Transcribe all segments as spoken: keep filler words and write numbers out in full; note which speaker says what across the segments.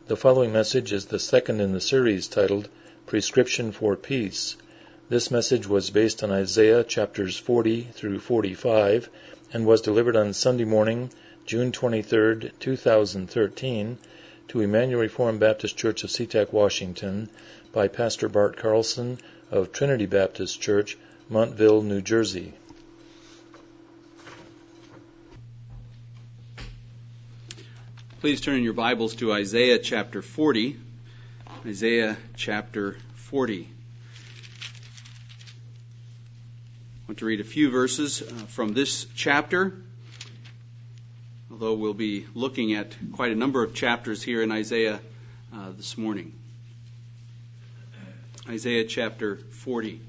Speaker 1: The following message is the second in the series titled Prescription for Peace. This message was based on Isaiah chapters forty through forty-five and was delivered on Sunday morning, June twenty-third, two thousand thirteen, to Emmanuel Reformed Baptist Church of SeaTac, Washington, by Pastor Bart Carlson of Trinity Baptist Church, Montville, New Jersey.
Speaker 2: Please turn in your Bibles to Isaiah chapter forty. Isaiah chapter forty. I want to read a few verses uh, from this chapter, although we'll be looking at quite a number of chapters here in Isaiah uh, this morning. Isaiah chapter forty.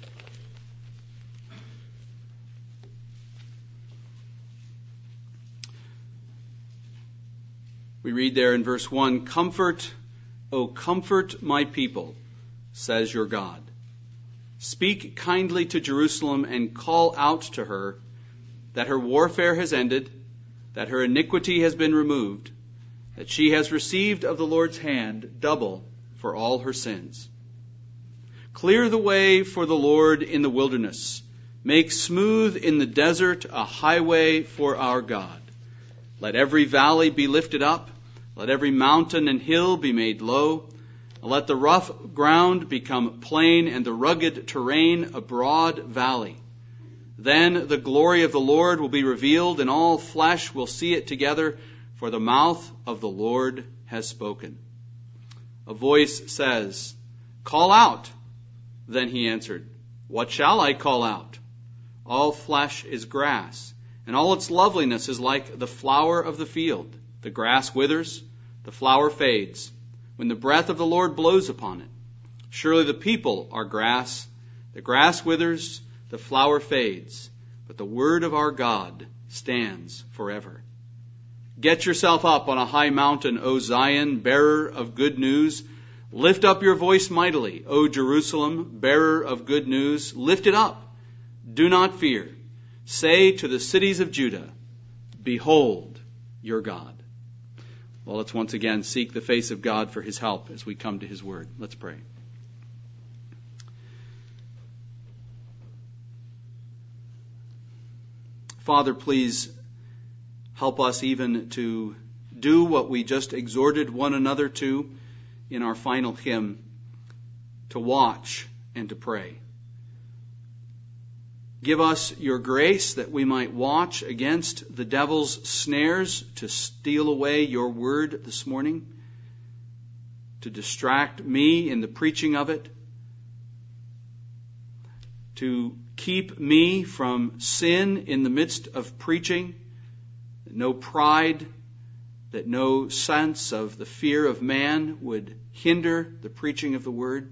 Speaker 2: We read there in verse one, "Comfort, O comfort my people, says your God. Speak kindly to Jerusalem and call out to her that her warfare has ended, that her iniquity has been removed, that she has received of the Lord's hand double for all her sins. Clear the way for the Lord in the wilderness. Make smooth in the desert a highway for our God. Let every valley be lifted up. Let every mountain and hill be made low. Let the rough ground become plain and the rugged terrain a broad valley. Then the glory of the Lord will be revealed, and all flesh will see it together, for the mouth of the Lord has spoken." A voice says, "Call out." Then he answered, "What shall I call out? All flesh is grass, and all its loveliness is like the flower of the field. The grass withers, the flower fades, when the breath of the Lord blows upon it. Surely the people are grass. The grass withers, the flower fades, but the word of our God stands forever. Get yourself up on a high mountain, O Zion, bearer of good news. Lift up your voice mightily, O Jerusalem, bearer of good news. Lift it up. Do not fear. Say to the cities of Judah, behold your God." Well, let's once again seek the face of God for his help as we come to his word. Let's pray. Father, please help us even to do what we just exhorted one another to in our final hymn, to watch and to pray. Give us your grace that we might watch against the devil's snares to steal away your word this morning, to distract me in the preaching of it, to keep me from sin in the midst of preaching, that no pride, that no sense of the fear of man would hinder the preaching of the word.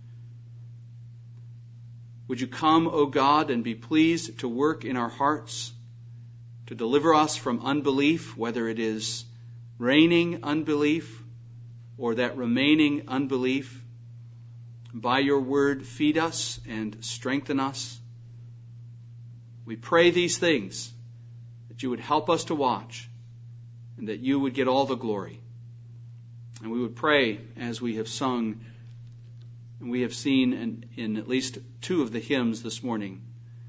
Speaker 2: Would you come, O God, and be pleased to work in our hearts, to deliver us from unbelief, whether it is reigning unbelief or that remaining unbelief. By your word, feed us and strengthen us. We pray these things, that you would help us to watch, and that you would get all the glory. And we would pray, as we have sung, and we have seen in, in at least two of the hymns this morning,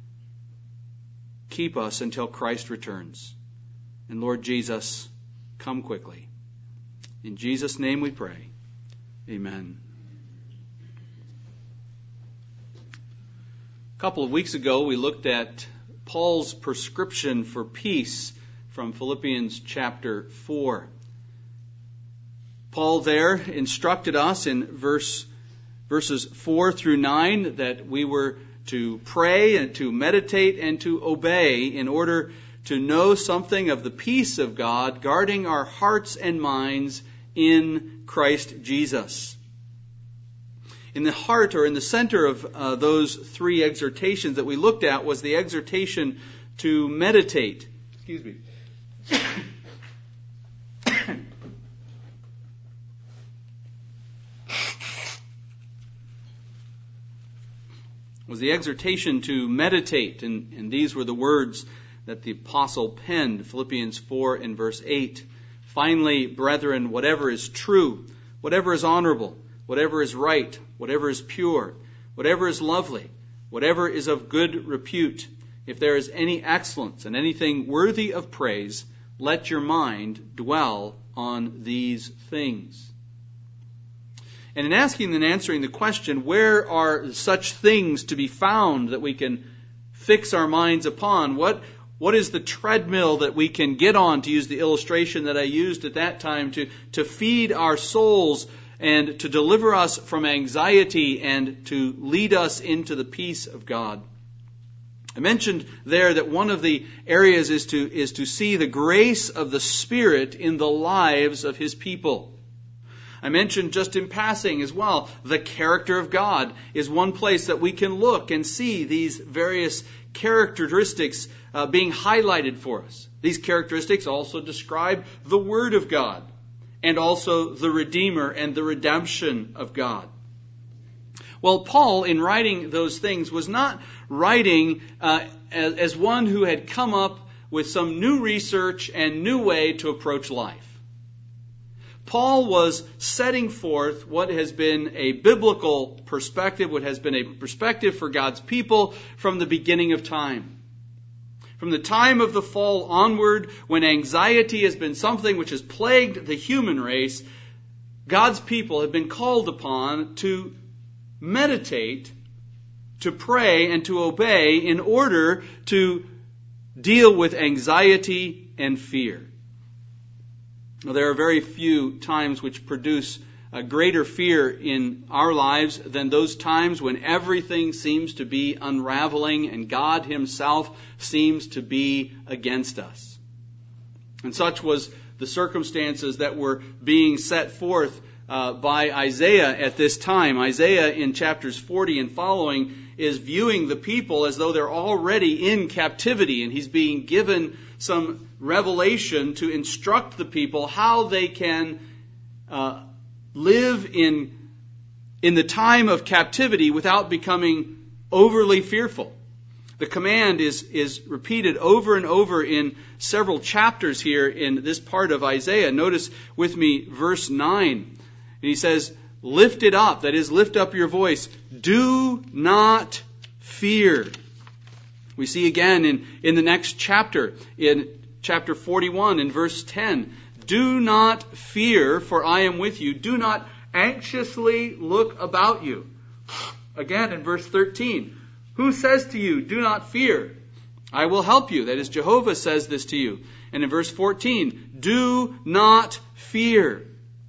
Speaker 2: keep us until Christ returns. And Lord Jesus, come quickly. In Jesus' name we pray. Amen. A couple of weeks ago, we looked at Paul's prescription for peace from Philippians chapter four. Paul there instructed us in verse Verses four through nine, that we were to pray and to meditate and to obey in order to know something of the peace of God, guarding our hearts and minds in Christ Jesus. In the heart, or in the center of uh, those three exhortations that we looked at, was the exhortation to meditate. Excuse me. was the exhortation to meditate, and, and these were the words that the apostle penned, Philippians four and verse eight. Finally, brethren, whatever is true, whatever is honorable, whatever is right, whatever is pure, whatever is lovely, whatever is of good repute, if there is any excellence and anything worthy of praise, let your mind dwell on these things. And in asking and answering the question, where are such things to be found that we can fix our minds upon? What, what is the treadmill that we can get on, to use the illustration that I used at that time, to, to feed our souls and to deliver us from anxiety and to lead us into the peace of God? I mentioned there that one of the areas is to, is to see the grace of the Spirit in the lives of His people. I mentioned just in passing as well, the character of God is one place that we can look and see these various characteristics uh, being highlighted for us. These characteristics also describe the Word of God and also the Redeemer and the redemption of God. Well, Paul, in writing those things, was not writing uh, as, as one who had come up with some new research and new way to approach life. Paul was setting forth what has been a biblical perspective, what has been a perspective for God's people from the beginning of time. From the time of the fall onward, when anxiety has been something which has plagued the human race, God's people have been called upon to meditate, to pray, and to obey in order to deal with anxiety and fear. Now, there are very few times which produce a greater fear in our lives than those times when everything seems to be unraveling and God Himself seems to be against us. And such was the circumstances that were being set forth uh, by Isaiah at this time. Isaiah in chapters forty and following is viewing the people as though they're already in captivity, and he's being given some revelation to instruct the people how they can uh, live in in the time of captivity without becoming overly fearful. The command is, is repeated over and over in several chapters here in this part of Isaiah. Notice with me verse nine. And he says, lift it up, that is, lift up your voice. Do not fear. We see again in, in the next chapter, in chapter forty-one, in verse ten, do not fear, for I am with you. Do not anxiously look about you. Again in verse thirteen, who says to you, do not fear? I will help you. That is, Jehovah says this to you. And in verse fourteen, do not fear.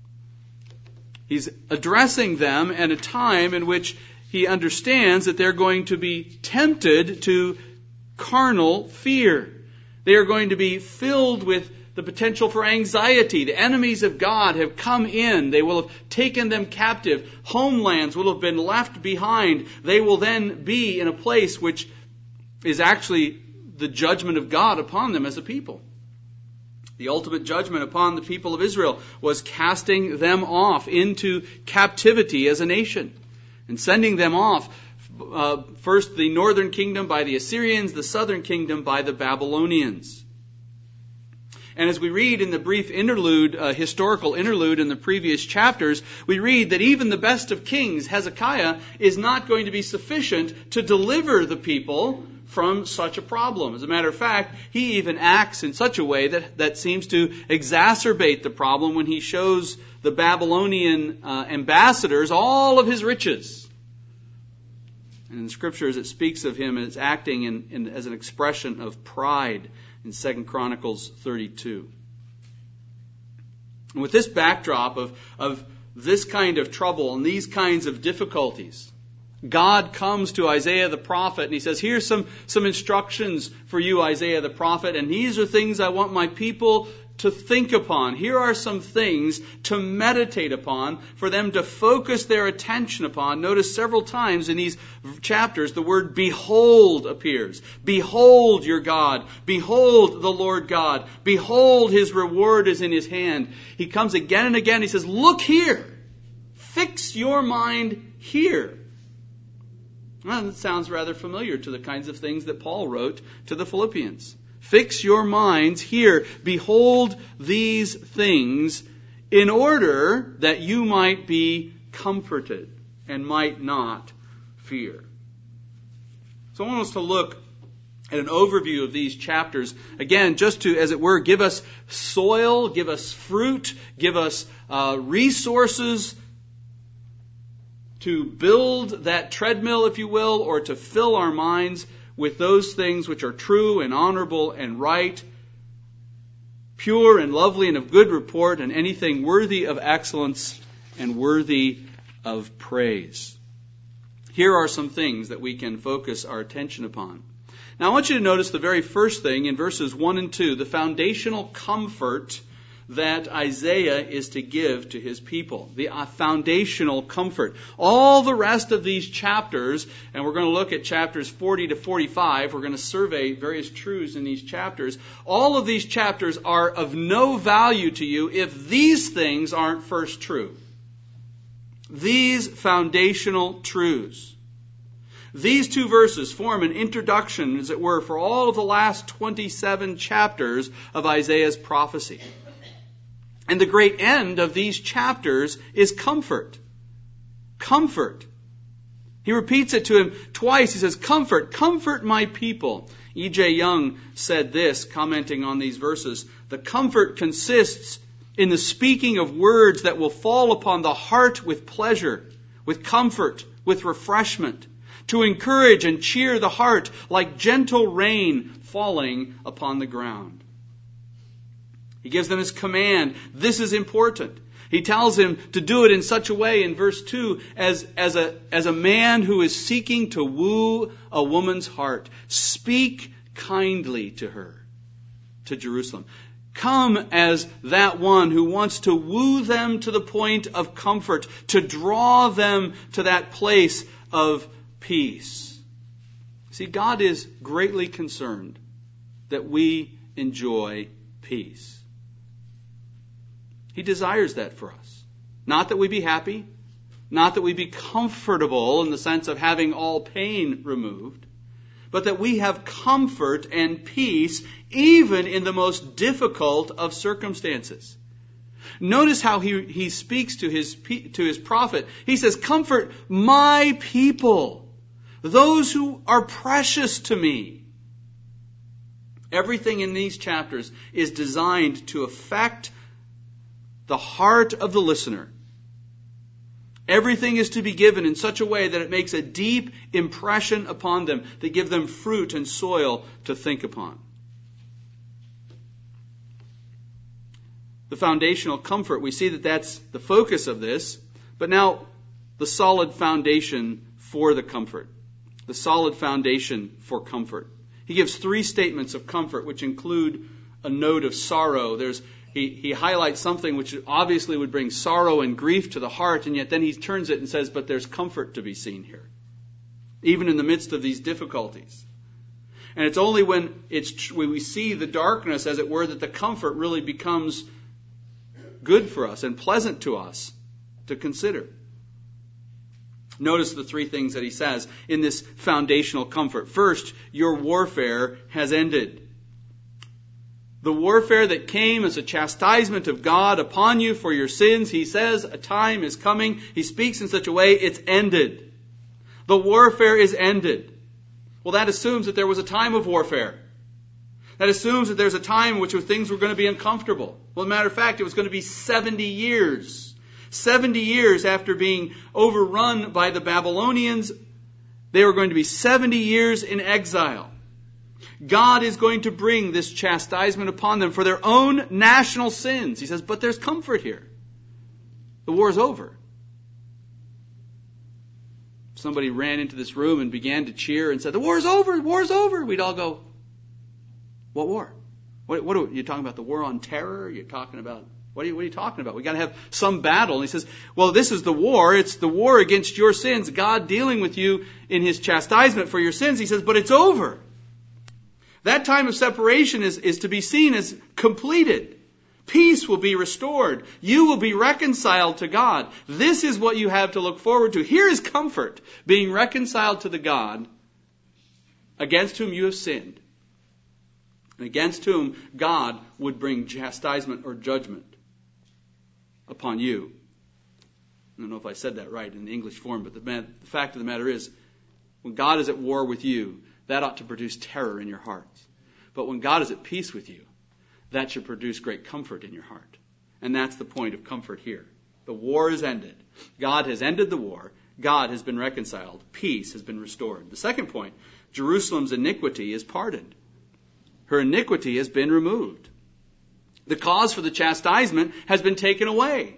Speaker 2: He's addressing them at a time in which he understands that they're going to be tempted to carnal fear. They are going to be filled with the potential for anxiety. The enemies of God have come in. They will have taken them captive. Homelands will have been left behind. They will then be in a place which is actually the judgment of God upon them as a people. The ultimate judgment upon the people of Israel was casting them off into captivity as a nation and sending them off. Uh, first the northern kingdom by the Assyrians, the southern kingdom by the Babylonians. And as we read in the brief interlude, uh, historical interlude in the previous chapters, we read that even the best of kings, Hezekiah, is not going to be sufficient to deliver the people from such a problem. As a matter of fact, he even acts in such a way that, that seems to exacerbate the problem when he shows the Babylonian uh, ambassadors all of his riches. And in the Scriptures it speaks of him as acting in, in, as an expression of pride in Second Chronicles thirty-two. And with this backdrop of, of this kind of trouble and these kinds of difficulties, God comes to Isaiah the prophet and he says, here's some, some instructions for you, Isaiah the prophet, and these are things I want my people to think upon. Here are some things to meditate upon, for them to focus their attention upon. Notice several times in these chapters the word behold appears. Behold your God. Behold the Lord God. Behold his reward is in his hand. He comes again and again. He says, look here. Fix your mind here. Well, that sounds rather familiar to the kinds of things that Paul wrote to the Philippians. Fix your minds here. Behold these things in order that you might be comforted and might not fear. So I want us to look at an overview of these chapters, again, just to, as it were, give us soil, give us fruit, give us uh, resources to build that treadmill, if you will, or to fill our minds with those things which are true and honorable and right, pure and lovely and of good report, and anything worthy of excellence and worthy of praise. Here are some things that we can focus our attention upon. Now I want you to notice the very first thing in verses one and two, the foundational comfort that Isaiah is to give to his people. The uh, foundational comfort. All the rest of these chapters, and we're going to look at chapters forty to forty-five, we're going to survey various truths in these chapters. All of these chapters are of no value to you if these things aren't first true. These foundational truths. These two verses form an introduction, as it were, for all of the last twenty-seven chapters of Isaiah's prophecy. And the great end of these chapters is comfort. Comfort. He repeats it to him twice. He says, comfort, comfort my people. E J Young said this, commenting on these verses, the comfort consists in the speaking of words that will fall upon the heart with pleasure, with comfort, with refreshment, to encourage and cheer the heart like gentle rain falling upon the ground. He gives them his command. This is important. He tells him to do it in such a way in verse two as, as, a, as a man who is seeking to woo a woman's heart. Speak kindly to her, to Jerusalem. Come as that one who wants to woo them to the point of comfort, to draw them to that place of peace. See, God is greatly concerned that we enjoy peace. He desires that for us. Not that we be happy, not that we be comfortable in the sense of having all pain removed, but that we have comfort and peace even in the most difficult of circumstances. Notice how he, he speaks to his, to his prophet. He says, comfort my people, those who are precious to me. Everything in these chapters is designed to affect the heart of the listener. Everything is to be given in such a way that it makes a deep impression upon them, to give them fruit and soil to think upon. The foundational comfort, we see that that's the focus of this, but now the solid foundation for the comfort. The solid foundation for comfort. He gives three statements of comfort which include a note of sorrow. There's He, he highlights something which obviously would bring sorrow and grief to the heart, and yet then he turns it and says, but there's comfort to be seen here, even in the midst of these difficulties. And it's only when it's when we see the darkness, as it were, that the comfort really becomes good for us and pleasant to us to consider. Notice the three things that he says in this foundational comfort. First, your warfare has ended. The warfare that came as a chastisement of God upon you for your sins, he says, a time is coming. He speaks in such a way, it's ended. The warfare is ended. Well, that assumes that there was a time of warfare. That assumes that there's a time in which things were going to be uncomfortable. Well, as a matter of fact, it was going to be seventy years. seventy years after being overrun by the Babylonians, they were going to be seventy years in exile. God is going to bring this chastisement upon them for their own national sins. He says, but there's comfort here. The war is over. If somebody ran into this room and began to cheer and said, the war is over, the war is over, we'd all go, what war? What, what are you talking about? The war on terror? You're talking about, what are you, what are you talking about? We got to have some battle. And he says, well, this is the war. It's the war against your sins. God dealing with you in his chastisement for your sins. He says, but it's over. That time of separation is, is to be seen as completed. Peace will be restored. You will be reconciled to God. This is what you have to look forward to. Here is comfort, being reconciled to the God against whom you have sinned, and against whom God would bring chastisement or judgment. upon you. I don't know if I said that right in the English form, but the, man, the fact of the matter is, when God is at war with you, that ought to produce terror in your hearts. But when God is at peace with you, that should produce great comfort in your heart. And that's the point of comfort here. The war is ended. God has ended the war. God has been reconciled. Peace has been restored. The second point, Jerusalem's iniquity is pardoned. Her iniquity has been removed. The cause for the chastisement has been taken away.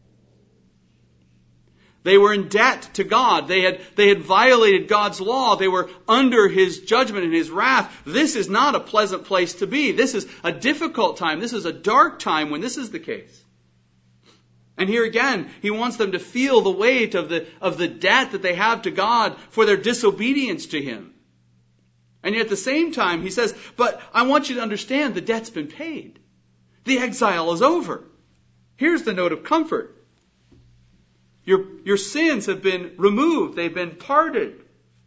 Speaker 2: They were in debt to God. They had, they had violated God's law. They were under His judgment and His wrath. This is not a pleasant place to be. This is a difficult time. This is a dark time when this is the case. And here again, He wants them to feel the weight of the, of the debt that they have to God for their disobedience to Him. And yet at the same time, He says, but I want you to understand the debt's been paid. The exile is over. Here's the note of comfort. Your, your sins have been removed. They've been pardoned.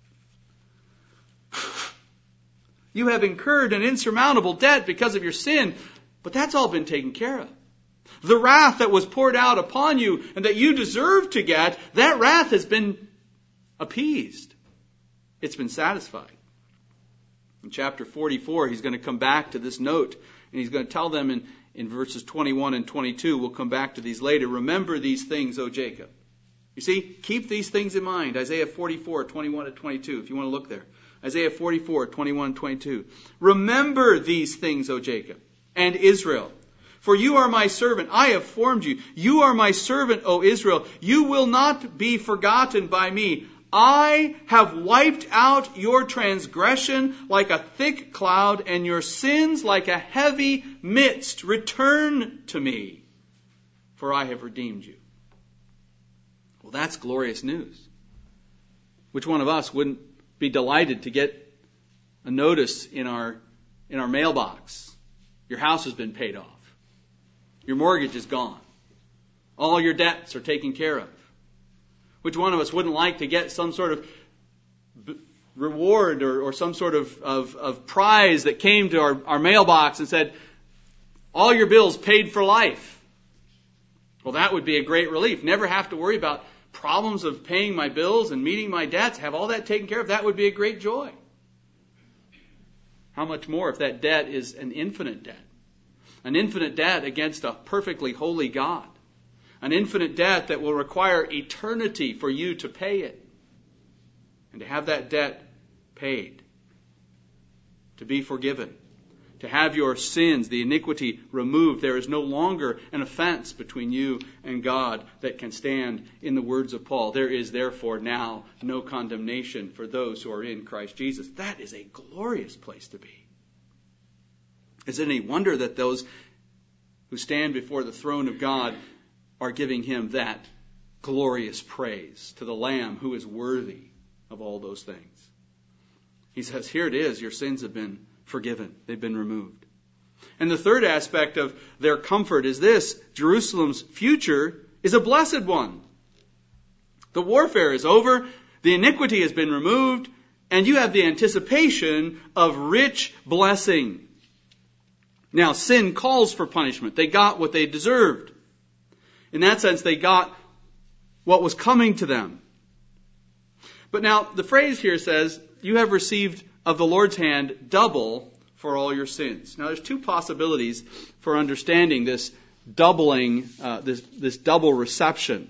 Speaker 2: You have incurred an insurmountable debt because of your sin, but that's all been taken care of. The wrath that was poured out upon you and that you deserve to get, that wrath has been appeased. It's been satisfied. In chapter forty-four, he's going to come back to this note, and he's going to tell them in, in verses twenty-one and twenty-two, we'll come back to these later, remember these things, O Jacob. You see, keep these things in mind. Isaiah forty-four, twenty-one to twenty-two, if you want to look there. Isaiah forty-four, twenty-one and twenty-two. Remember these things, O Jacob, and Israel. For you are my servant. I have formed you. You are my servant, O Israel. You will not be forgotten by me. I have wiped out your transgression like a thick cloud and your sins like a heavy mist. Return to me, for I have redeemed you. Well, that's glorious news. Which one of us wouldn't be delighted to get a notice in our in our mailbox? Your house has been paid off. Your mortgage is gone. All your debts are taken care of. Which one of us wouldn't like to get some sort of b- reward or, or some sort of, of, of prize that came to our, our mailbox and said, all your bills paid for life? Well, that would be a great relief. Never have to worry about problems of paying my bills and meeting my debts. Have all that taken care of. That would be a great joy. How much more if that debt is an infinite debt? An infinite debt against a perfectly holy God. An infinite debt that will require eternity for you to pay it. And to have that debt paid. To be forgiven. To have your sins, the iniquity removed. There is no longer an offense between you and God that can stand in the words of Paul. There is therefore now no condemnation for those who are in Christ Jesus. That is a glorious place to be. Is it any wonder that those who stand before the throne of God are giving Him that glorious praise to the Lamb who is worthy of all those things? He says, here it is, your sins have been forgiven. They've been removed. And the third aspect of their comfort is this: Jerusalem's future is a blessed one. The warfare is over, the iniquity has been removed, and you have the anticipation of rich blessing. Now, sin calls for punishment. They got what they deserved. In that sense, they got what was coming to them. But now, the phrase here says, you have received of the Lord's hand double for all your sins. Now, there's two possibilities for understanding this doubling, uh, this, this double reception.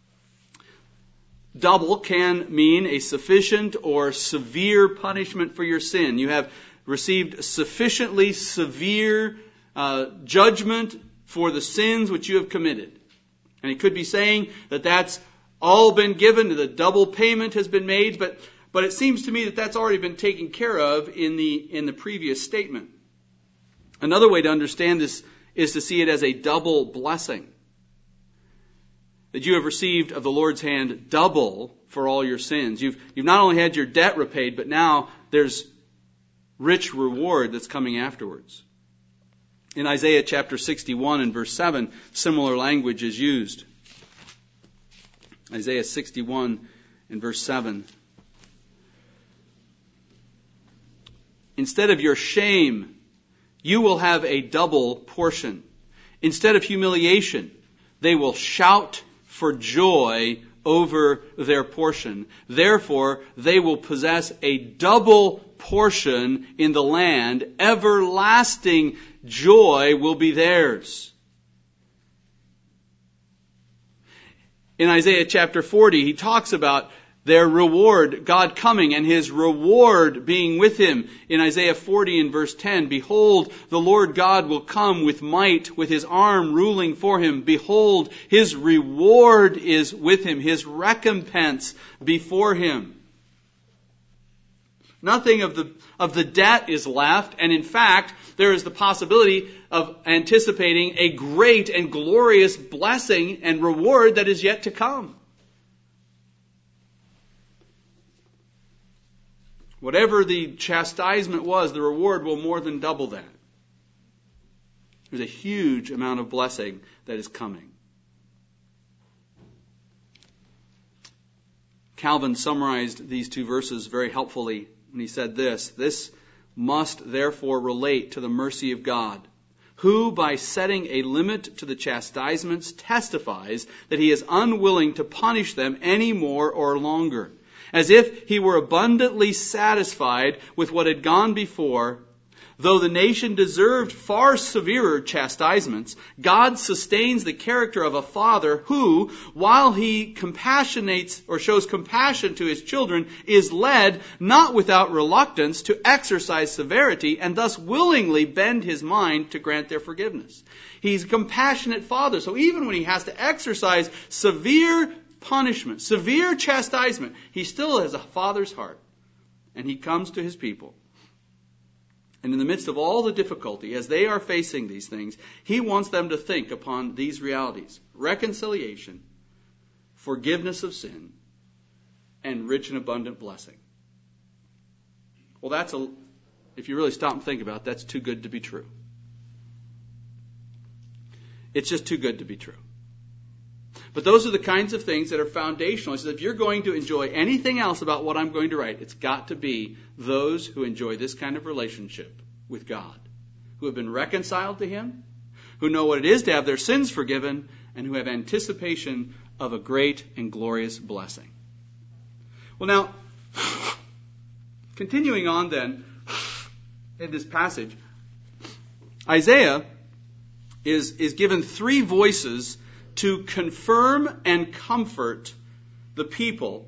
Speaker 2: Double can mean a sufficient or severe punishment for your sin. You have received sufficiently severe uh, judgment for the sins which you have committed. And he could be saying that that's all been given, the double payment has been made, but but it seems to me that that's already been taken care of in the in the previous statement. Another way to understand this is to see it as a double blessing. That you have received of the Lord's hand double for all your sins. You've you've not only had your debt repaid, but now there's rich reward that's coming afterwards. In Isaiah chapter sixty-one and verse seven, similar language is used. Isaiah sixty-one and verse seven. Instead of your shame, you will have a double portion. Instead of humiliation, They will shout for joy over their portion. Therefore, they will possess a double portion in the land. Everlasting joy will be theirs. In Isaiah chapter forty, he talks about their reward, God coming and His reward being with Him. In Isaiah forty and verse ten, behold, the Lord God will come with might, with His arm ruling for Him. Behold, His reward is with Him, His recompense before Him. Nothing of the, of the debt is left, and in fact, there is the possibility of anticipating a great and glorious blessing and reward that is yet to come. Whatever the chastisement was, the reward will more than double that. There's a huge amount of blessing that is coming. Calvin summarized these two verses very helpfully when he said this: "This must therefore relate to the mercy of God, who by setting a limit to the chastisements testifies that He is unwilling to punish them any more or longer. As if He were abundantly satisfied with what had gone before, though the nation deserved far severer chastisements, God sustains the character of a father who, while He compassionates or shows compassion to His children, is led, not without reluctance, to exercise severity and thus willingly bend His mind to grant their forgiveness." He's a compassionate father, so even when He has to exercise severe punishment, severe chastisement, He still has a father's heart. And He comes to His people. And in the midst of all the difficulty, as they are facing these things, He wants them to think upon these realities: reconciliation, forgiveness of sin, and rich and abundant blessing. Well, that's a, if you really stop and think about it, that's too good to be true. It's just too good to be true. But those are the kinds of things that are foundational. He says, if you're going to enjoy anything else about what I'm going to write, it's got to be those who enjoy this kind of relationship with God, who have been reconciled to Him, who know what it is to have their sins forgiven, and who have anticipation of a great and glorious blessing. Well, now, continuing on then in this passage, Isaiah is, is given three voices to confirm and comfort the people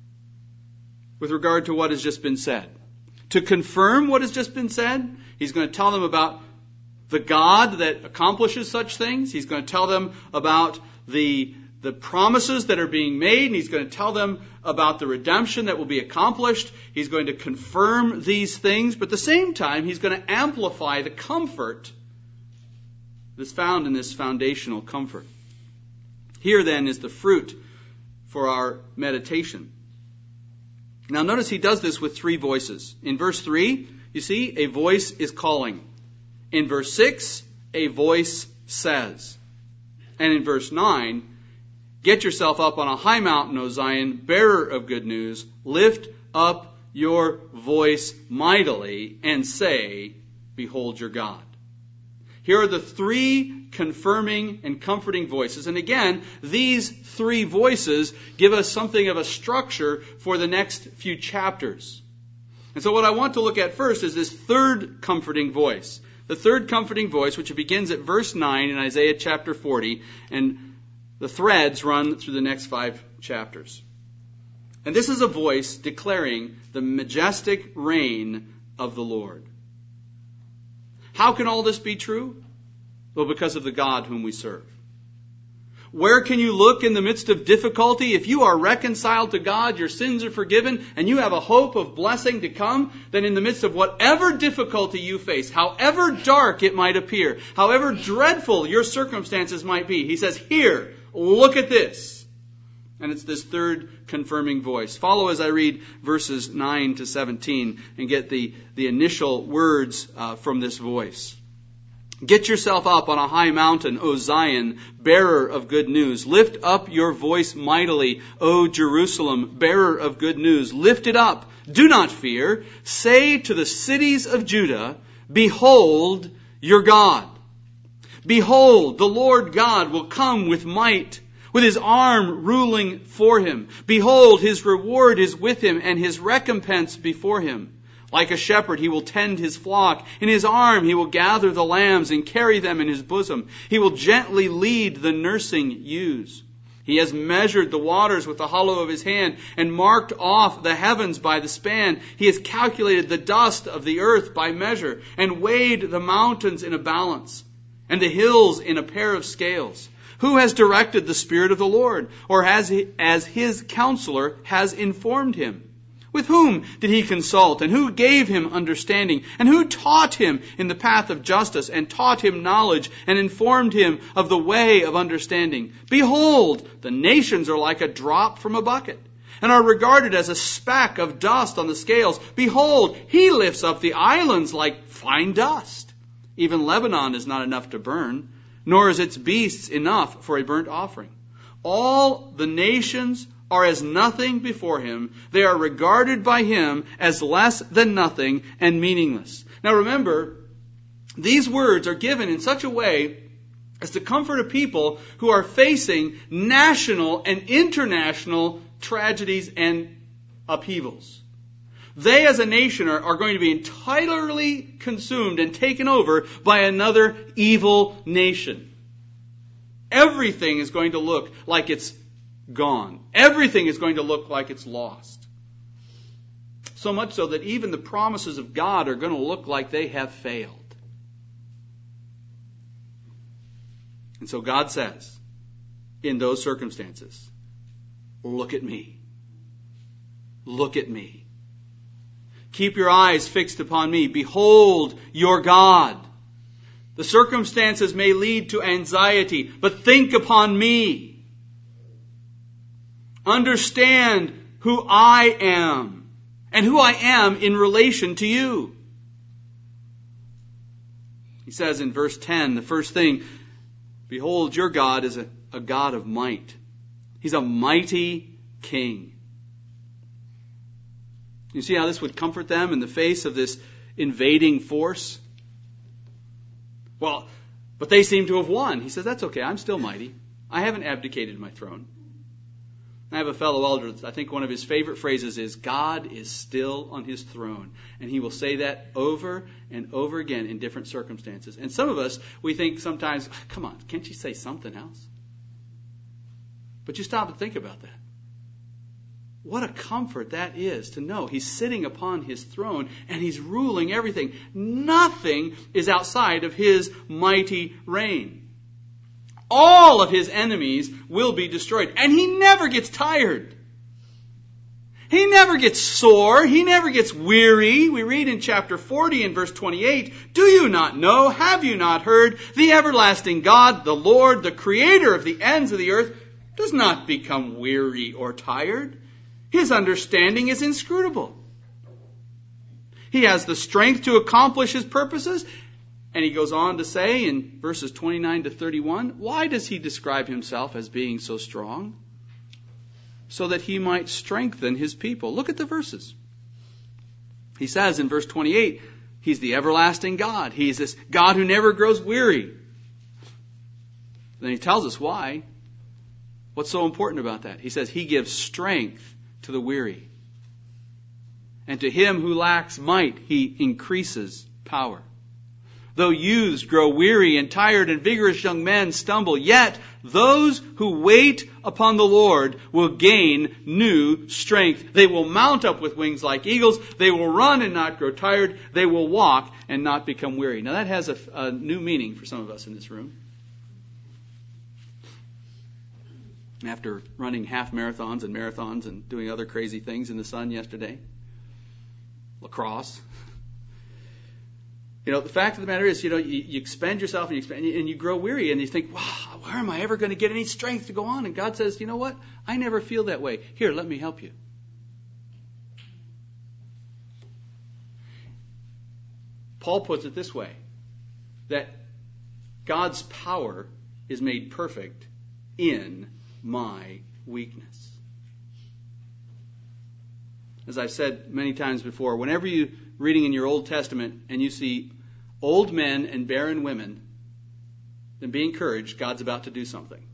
Speaker 2: with regard to what has just been said. To confirm what has just been said, he's going to tell them about the God that accomplishes such things. He's going to tell them about the, the promises that are being made, and he's going to tell them about the redemption that will be accomplished. He's going to confirm these things, but at the same time, he's going to amplify the comfort that's found in this foundational comfort. Here then is the fruit for our meditation. Now notice he does this with three voices. In verse three, you see, a voice is calling. In verse six, a voice says. And in verse nine, get yourself up on a high mountain, O Zion, bearer of good news. Lift up your voice mightily and say, behold your God. Here are the three confirming and comforting voices. And again, these three voices give us something of a structure for the next few chapters. And so what I want to look at first is this third comforting voice. The third comforting voice, which begins at verse nine in Isaiah chapter forty, and the threads run through the next five chapters. And this is a voice declaring the majestic reign of the Lord. How can all this be true? Well, because of the God whom we serve. Where can you look in the midst of difficulty? If you are reconciled to God, your sins are forgiven, and you have a hope of blessing to come, then in the midst of whatever difficulty you face, however dark it might appear, however dreadful your circumstances might be, he says, here, look at this. And it's this third confirming voice. Follow as I read verses nine to seventeen and get the, the initial words uh, from this voice. Get yourself up on a high mountain, O Zion, bearer of good news. Lift up your voice mightily, O Jerusalem, bearer of good news. Lift it up. Do not fear. Say to the cities of Judah, behold your God. Behold, the Lord God will come with might, with his arm ruling for him. Behold, his reward is with him, and his recompense before him. Like a shepherd, he will tend his flock. In his arm he will gather the lambs and carry them in his bosom. He will gently lead the nursing ewes. He has measured the waters with the hollow of his hand and marked off the heavens by the span. He has calculated the dust of the earth by measure and weighed the mountains in a balance and the hills in a pair of scales. Who has directed the Spirit of the Lord, or has he, as his counselor has informed him? With whom did he consult, and who gave him understanding? And who taught him in the path of justice, and taught him knowledge, and informed him of the way of understanding? Behold, the nations are like a drop from a bucket, and are regarded as a speck of dust on the scales. Behold, he lifts up the islands like fine dust. Even Lebanon is not enough to burn, nor is its beasts enough for a burnt offering. All the nations are as nothing before him. They are regarded by him as less than nothing and meaningless. Now remember, these words are given in such a way as to comfort a people who are facing national and international tragedies and upheavals. They as a nation are, are going to be entirely consumed and taken over by another evil nation. Everything is going to look like it's gone. Everything is going to look like it's lost. So much so that even the promises of God are going to look like they have failed. And so God says, in those circumstances, look at me. Look at me. Keep your eyes fixed upon me. Behold your God. The circumstances may lead to anxiety, but think upon me. Understand who I am and who I am in relation to you. He says in verse ten, the first thing, behold, your God is a, a God of might. He's a mighty king. You see how this would comfort them in the face of this invading force? Well, but they seem to have won. He says, that's okay, I'm still mighty. I haven't abdicated my throne. I have a fellow elder, I think one of his favorite phrases is, God is still on his throne. And he will say that over and over again in different circumstances. And some of us, we think sometimes, come on, can't you say something else? But you stop and think about that. What a comfort that is to know he's sitting upon his throne and he's ruling everything. Nothing is outside of his mighty reign. All of his enemies will be destroyed. And he never gets tired. He never gets sore. He never gets weary. We read in chapter forty and verse twenty-eight, do you not know, have you not heard, the everlasting God, the Lord, the creator of the ends of the earth, does not become weary or tired. His understanding is inscrutable. He has the strength to accomplish his purposes. And he goes on to say in verses twenty-nine to thirty-one, why does he describe himself as being so strong? So that he might strengthen his people. Look at the verses. He says in verse twenty-eight, he's the everlasting God. He's this God who never grows weary. Then he tells us why. What's so important about that? He says he gives strength to the weary. And to him who lacks might, he increases power. Though youths grow weary and tired and vigorous young men stumble, yet those who wait upon the Lord will gain new strength. They will mount up with wings like eagles. They will run and not grow tired. They will walk and not become weary. Now that has a, a new meaning for some of us in this room. After running half marathons and marathons and doing other crazy things in the sun yesterday, lacrosse. You know, the fact of the matter is, you know, you, you expend yourself and you, expend, and you grow weary and you think, wow, where am I ever going to get any strength to go on? And God says, you know what? I never feel that way. Here, let me help you. Paul puts it this way, that God's power is made perfect in my weakness. As I've said many times before, whenever you're reading in your Old Testament and you see old men and barren women then be encouraged. God's about to do something.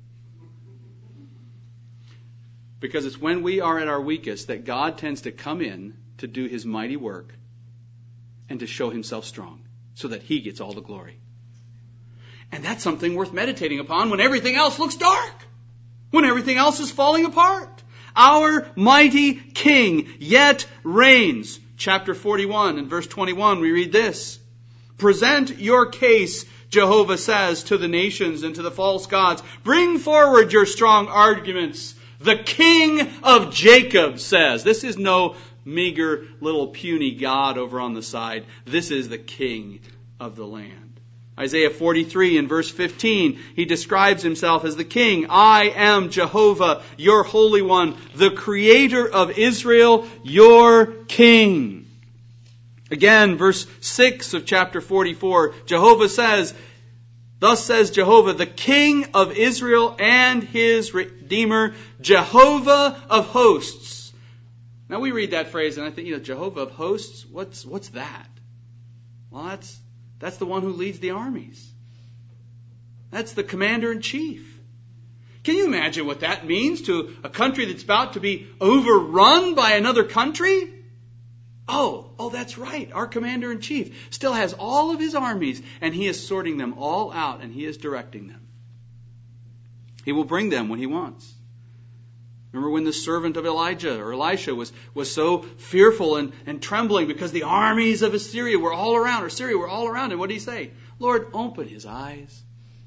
Speaker 2: Because it's when we are at our weakest that God tends to come in to do His mighty work and to show Himself strong so that He gets all the glory. And that's something worth meditating upon when everything else looks dark, when everything else is falling apart. Our mighty King yet reigns. Chapter forty-one and verse twenty-one, we read this. Present your case, Jehovah says, to the nations and to the false gods. Bring forward your strong arguments. The King of Jacob says. This is no meager little puny God over on the side. This is the King of the land. Isaiah forty-three and verse fifteen, he describes himself as the King. I am Jehovah, your Holy One, the Creator of Israel, your King. Again, verse six of chapter forty-four, Jehovah says, Thus says Jehovah, the King of Israel and His Redeemer, Jehovah of hosts. Now we read that phrase and I think, you know, Jehovah of hosts, what's what's that? Well, that's that's the one who leads the armies. That's the commander-in-chief. Can you imagine what that means to a country that's about to be overrun by another country? Oh, oh, that's right. Our commander-in-chief still has all of his armies, and he is sorting them all out, and he is directing them. He will bring them when he wants. Remember when the servant of Elijah or Elisha was, was so fearful and, and trembling because the armies of Assyria were all around, or Syria were all around, and what did he say? Lord, open his eyes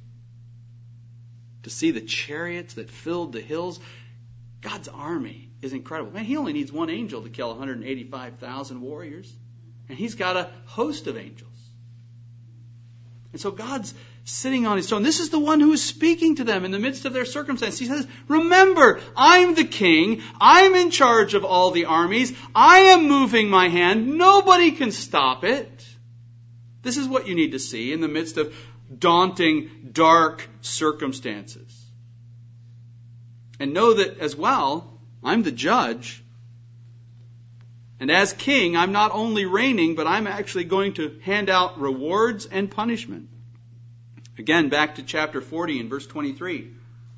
Speaker 2: to see the chariots that filled the hills. God's army is incredible. Man, He only needs one angel to kill one hundred eighty-five thousand warriors. And He's got a host of angels. And so God's sitting on His throne. This is the one who is speaking to them in the midst of their circumstance. He says, remember, I'm the King. I'm in charge of all the armies. I am moving my hand. Nobody can stop it. This is what you need to see in the midst of daunting, dark circumstances. And know that as well, I'm the judge. And as king, I'm not only reigning, but I'm actually going to hand out rewards and punishment. Again, back to chapter forty and verse twenty-three.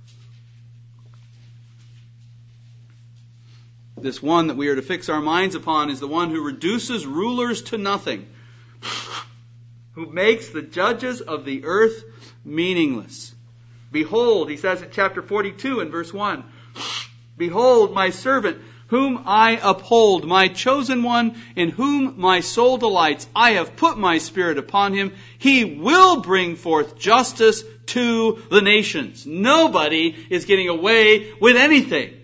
Speaker 2: This one that we are to fix our minds upon is the one who reduces rulers to nothing, who makes the judges of the earth meaningless. Behold, he says in chapter forty-two and verse one, Behold, my servant, whom I uphold, my chosen one, in whom my soul delights. I have put my spirit upon him. He will bring forth justice to the nations. Nobody is getting away with anything.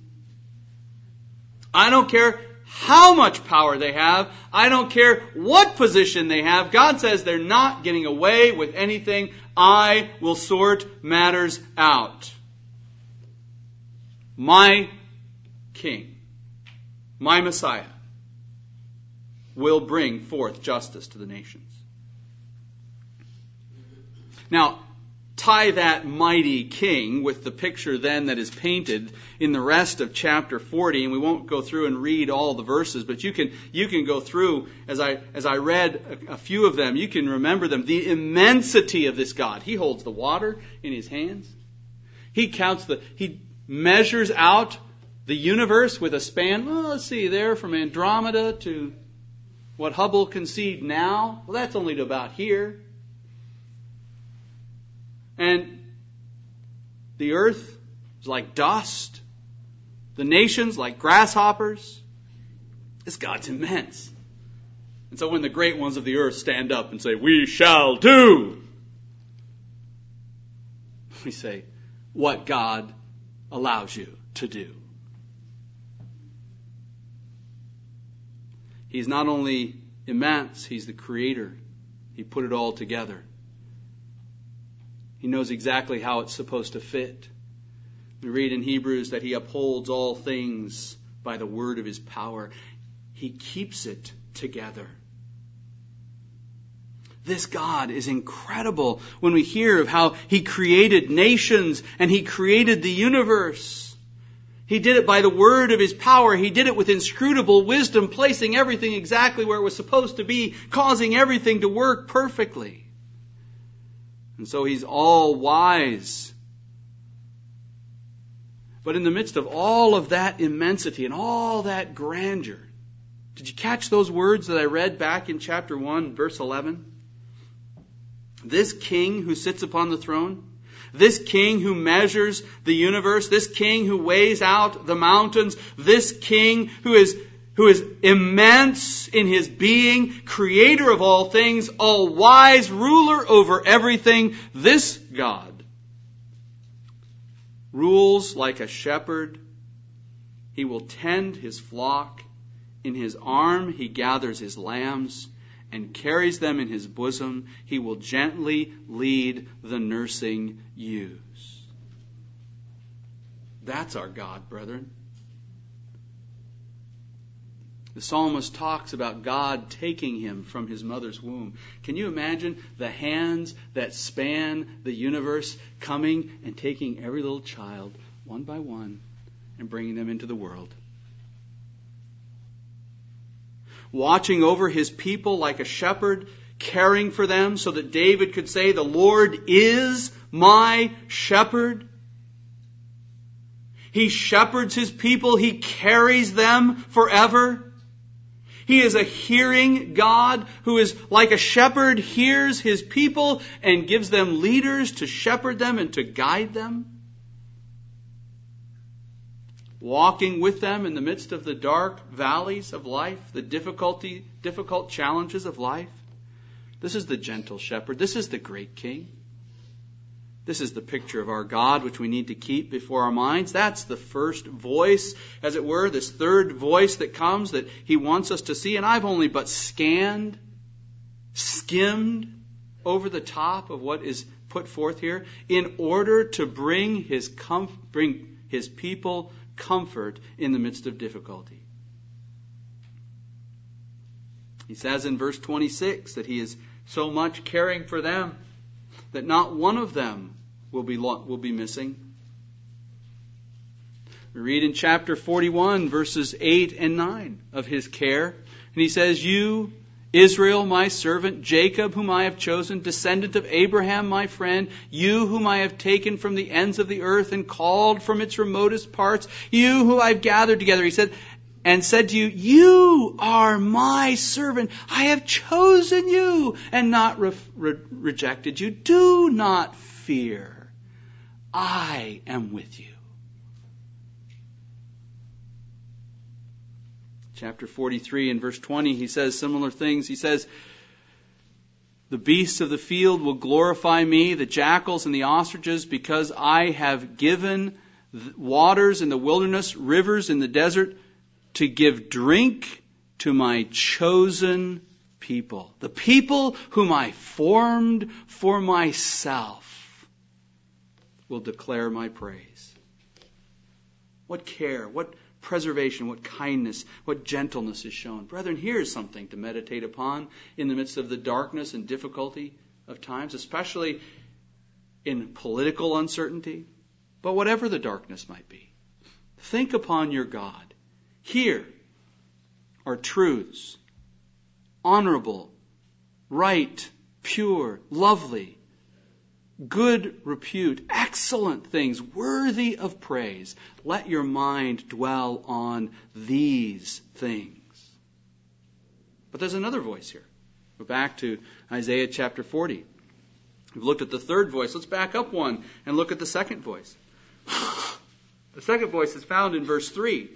Speaker 2: I don't care how much power they have. I don't care what position they have. God says they're not getting away with anything. I will sort matters out. My King, my Messiah, will bring forth justice to the nations. Now, tie that mighty King with the picture then that is painted in the rest of chapter forty, and we won't go through and read all the verses, but you can you can go through, as I as I read a, a few of them, you can remember them. The immensity of this God. He holds the water in His hands. He counts the, He measures out the universe with a span, well, let's see, there from Andromeda to what Hubble can see now. Well, that's only to about here. And the earth is like dust. The nations like grasshoppers. This God's immense. And so when the great ones of the earth stand up and say, we shall do, we say, what God allows you to do. He's not only immense, He's the creator. He put it all together. He knows exactly how it's supposed to fit. We read in Hebrews that He upholds all things by the word of His power. He keeps it together. This God is incredible when we hear of how He created nations and He created the universe. He did it by the word of His power. He did it with inscrutable wisdom, placing everything exactly where it was supposed to be, causing everything to work perfectly. And so He's all wise. But in the midst of all of that immensity and all that grandeur, did you catch those words that I read back in chapter one, verse eleven? This King who sits upon the throne, this King who measures the universe, this King who weighs out the mountains, this King who is, who is immense in His being, creator of all things, all wise, ruler over everything, this God rules like a shepherd. He will tend His flock. In His arm He gathers His lambs and carries them in His bosom. He will gently lead the nursing ewes. That's our God, brethren. The psalmist talks about God taking him from his mother's womb. Can you imagine the hands that span the universe coming and taking every little child one by one and bringing them into the world? Watching over His people like a shepherd, caring for them so that David could say, "The Lord is my shepherd." He shepherds His people. He carries them forever. He is a hearing God who is like a shepherd, hears His people and gives them leaders to shepherd them and to guide them. Walking with them in the midst of the dark valleys of life, the difficulty, difficult challenges of life. This is the gentle shepherd. This is the great King. This is the picture of our God which we need to keep before our minds. That's the first voice, as it were, this third voice that comes that He wants us to see. And I've only but scanned, skimmed over the top of what is put forth here in order to bring His comf- bring His people comfort in the midst of difficulty. He says in verse twenty-six that He is so much caring for them that not one of them will be will be missing. We read in chapter forty-one, verses eight and nine of His care. And He says, "You, Israel, my servant, Jacob, whom I have chosen, descendant of Abraham, my friend, you whom I have taken from the ends of the earth and called from its remotest parts, you who I've gathered together," He said, "and said to you, you are my servant. I have chosen you and not re- re- rejected you. Do not fear. I am with you." Chapter forty-three and verse twenty, He says similar things. He says, "The beasts of the field will glorify me, the jackals and the ostriches, because I have given waters in the wilderness, rivers in the desert, to give drink to my chosen people, the people whom I formed for myself will declare my praise." What care, what preservation, what kindness, what gentleness is shown. Brethren, here's something to meditate upon in the midst of the darkness and difficulty of times, especially in political uncertainty. But whatever the darkness might be, think upon your God. Here are truths, honorable, right, pure, lovely, good repute, excellent things, worthy of praise. Let your mind dwell on these things. But there's another voice here. Go back to Isaiah chapter forty. We've looked at the third voice. Let's back up one and look at the second voice. The second voice is found in verse three.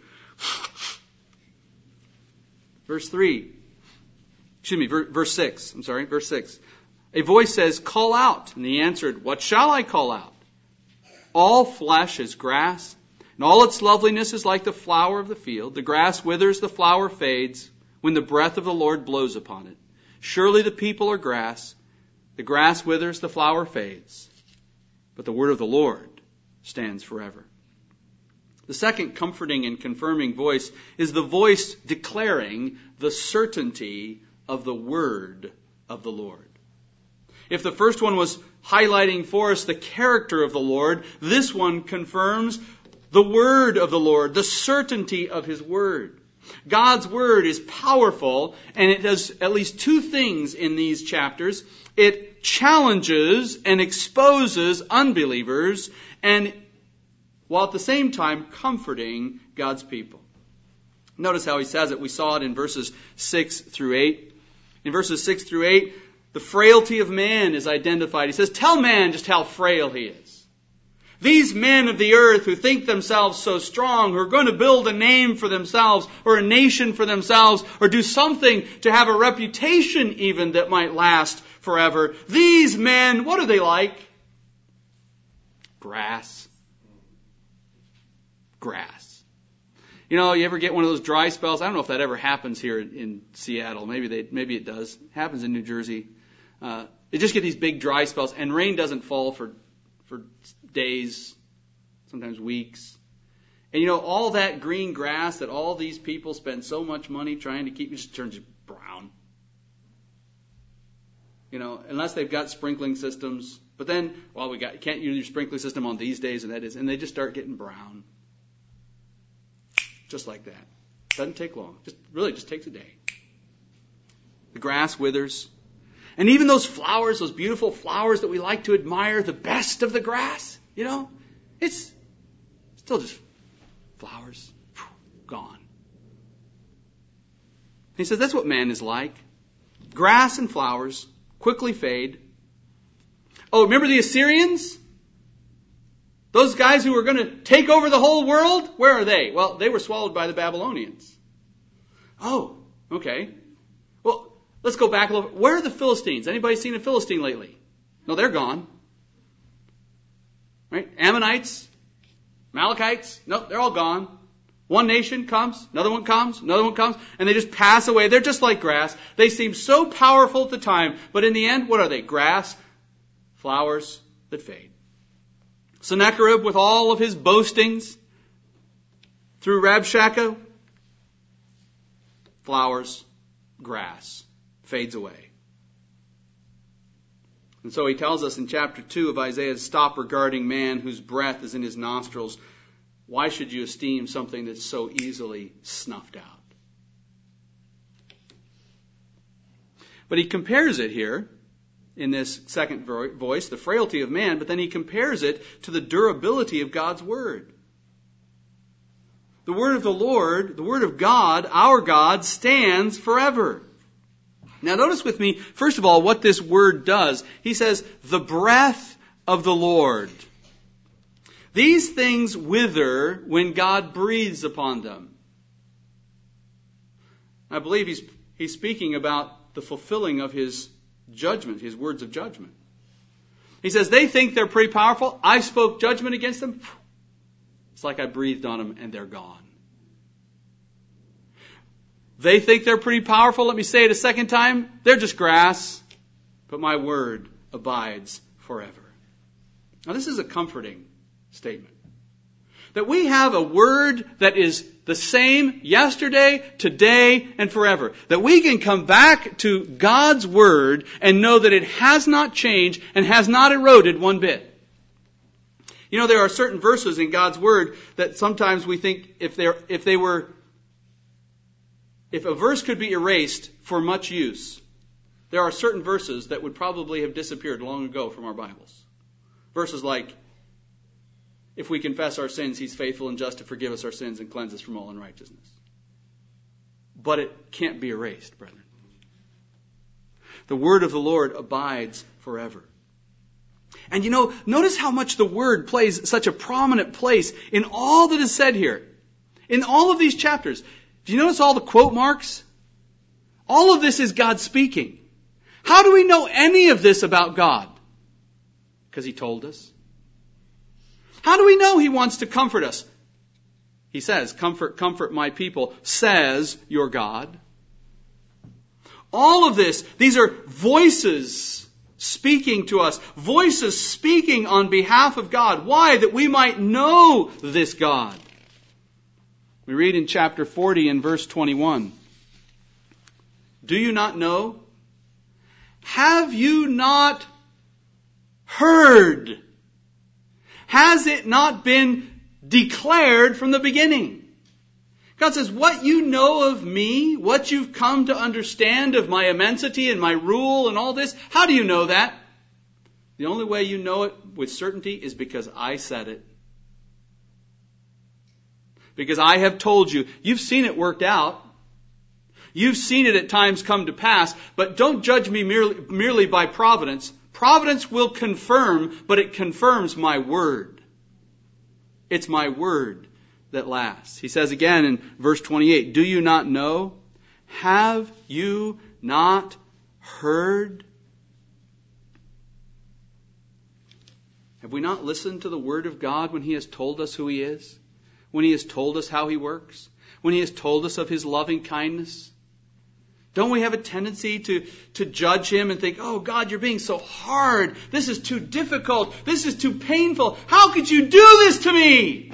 Speaker 2: Verse three. Excuse me, verse six. I'm sorry, verse six. A voice says, "Call out." And He answered, "What shall I call out? All flesh is grass, and all its loveliness is like the flower of the field. The grass withers, the flower fades, when the breath of the Lord blows upon it. Surely the people are grass. The grass withers, the flower fades. But the word of the Lord stands forever." The second comforting and confirming voice is the voice declaring the certainty of the word of the Lord. If the first one was highlighting for us the character of the Lord, this one confirms the word of the Lord, the certainty of His word. God's word is powerful, and it does at least two things in these chapters. It it challenges and exposes unbelievers, and while at the same time comforting God's people. Notice how he says it. We saw it in verses six through eight. In verses six through eight, the frailty of man is identified. He says, tell man just how frail he is. These men of the earth who think themselves so strong, who are going to build a name for themselves or a nation for themselves or do something to have a reputation even that might last forever. These men, what are they like? Grass. Grass. You know, you ever get one of those dry spells? I don't know if that ever happens here in Seattle. Maybe they, maybe it does. It happens in New Jersey. Uh, they just get these big dry spells, and rain doesn't fall for for days, sometimes weeks. And you know, all that green grass that all these people spend so much money trying to keep, just turns brown. You know, unless they've got sprinkling systems. But then, well, we got, you can't use your sprinkling system on these days, and that is, and they just start getting brown. Just like that. Doesn't take long. Just really just takes a day. The grass withers. And even those flowers, those beautiful flowers that we like to admire, the best of the grass, you know, it's still just flowers. Gone. He says that's what man is like. Grass and flowers quickly fade. Oh, remember the Assyrians? Those guys who were going to take over the whole world? Where are they? Well, they were swallowed by the Babylonians. Oh, okay. Well, let's go back a little. Where are the Philistines? Anybody seen a Philistine lately? No, they're gone. Right? Ammonites? Amalekites? No, they're all gone. One nation comes, another one comes, another one comes, and they just pass away. They're just like grass. They seem so powerful at the time, but in the end, what are they? Grass, flowers that fade. Sennacherib with all of his boastings through Rabshakeh, flowers, grass, fades away. And so he tells us in chapter two of Isaiah, stop regarding man whose breath is in his nostrils. Why should you esteem something that's so easily snuffed out? But he compares it here in this second voice, the frailty of man, but then he compares it to the durability of God's Word. The Word of the Lord, the Word of God, our God, stands forever. Now notice with me, first of all, what this word does. He says, the breath of the Lord. These things wither when God breathes upon them. I believe he's, he's speaking about the fulfilling of his judgment, his words of judgment. He says, they think they're pretty powerful. I spoke judgment against them. It's like I breathed on them and they're gone. They think they're pretty powerful. Let me say it a second time. They're just grass. But my word abides forever. Now this is a comforting statement. That we have a word that is the same yesterday, today, and forever. That we can come back to God's word and know that it has not changed and has not eroded one bit. You know, there are certain verses in God's word that sometimes we think if they're, if they were, if a verse could be erased for much use, there are certain verses that would probably have disappeared long ago from our Bibles. Verses like, if we confess our sins, He's faithful and just to forgive us our sins and cleanse us from all unrighteousness. But it can't be erased, brethren. The word of the Lord abides forever. And you know, notice how much the word plays such a prominent place in all that is said here. In all of these chapters. Do you notice all the quote marks? All of this is God speaking. How do we know any of this about God? Because He told us. How do we know He wants to comfort us? He says, comfort, comfort my people, says your God. All of this, these are voices speaking to us, voices speaking on behalf of God. Why? That we might know this God. We read in chapter forty and verse twenty-one. Do you not know? Have you not heard? Has it not been declared from the beginning? God says, what you know of me, what you've come to understand of my immensity and my rule and all this, how do you know that? The only way you know it with certainty is because I said it. Because I have told you. You've seen it worked out. You've seen it at times come to pass. But don't judge me merely, merely by providence. Providence will confirm, but it confirms my word. It's my word that lasts. He says again in verse twenty-eight, do you not know? Have you not heard? Have we not listened to the word of God when He has told us who He is? When He has told us how He works? When He has told us of His loving kindness? Don't we have a tendency to, to judge Him and think, oh God, you're being so hard. This is too difficult. This is too painful. How could you do this to me?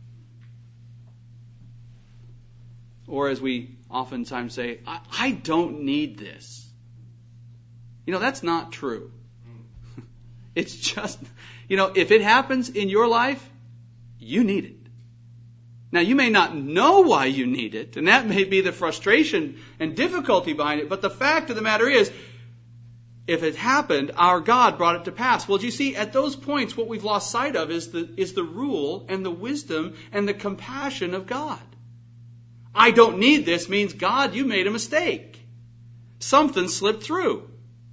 Speaker 2: Or as we oftentimes say, I, I don't need this. You know, that's not true. It's just, you know, if it happens in your life, you need it. Now, you may not know why you need it, and that may be the frustration and difficulty behind it, but the fact of the matter is, if it happened, our God brought it to pass. Well, do you see, at those points, what we've lost sight of is the, is the rule and the wisdom and the compassion of God. I don't need this means, God, you made a mistake. Something slipped through.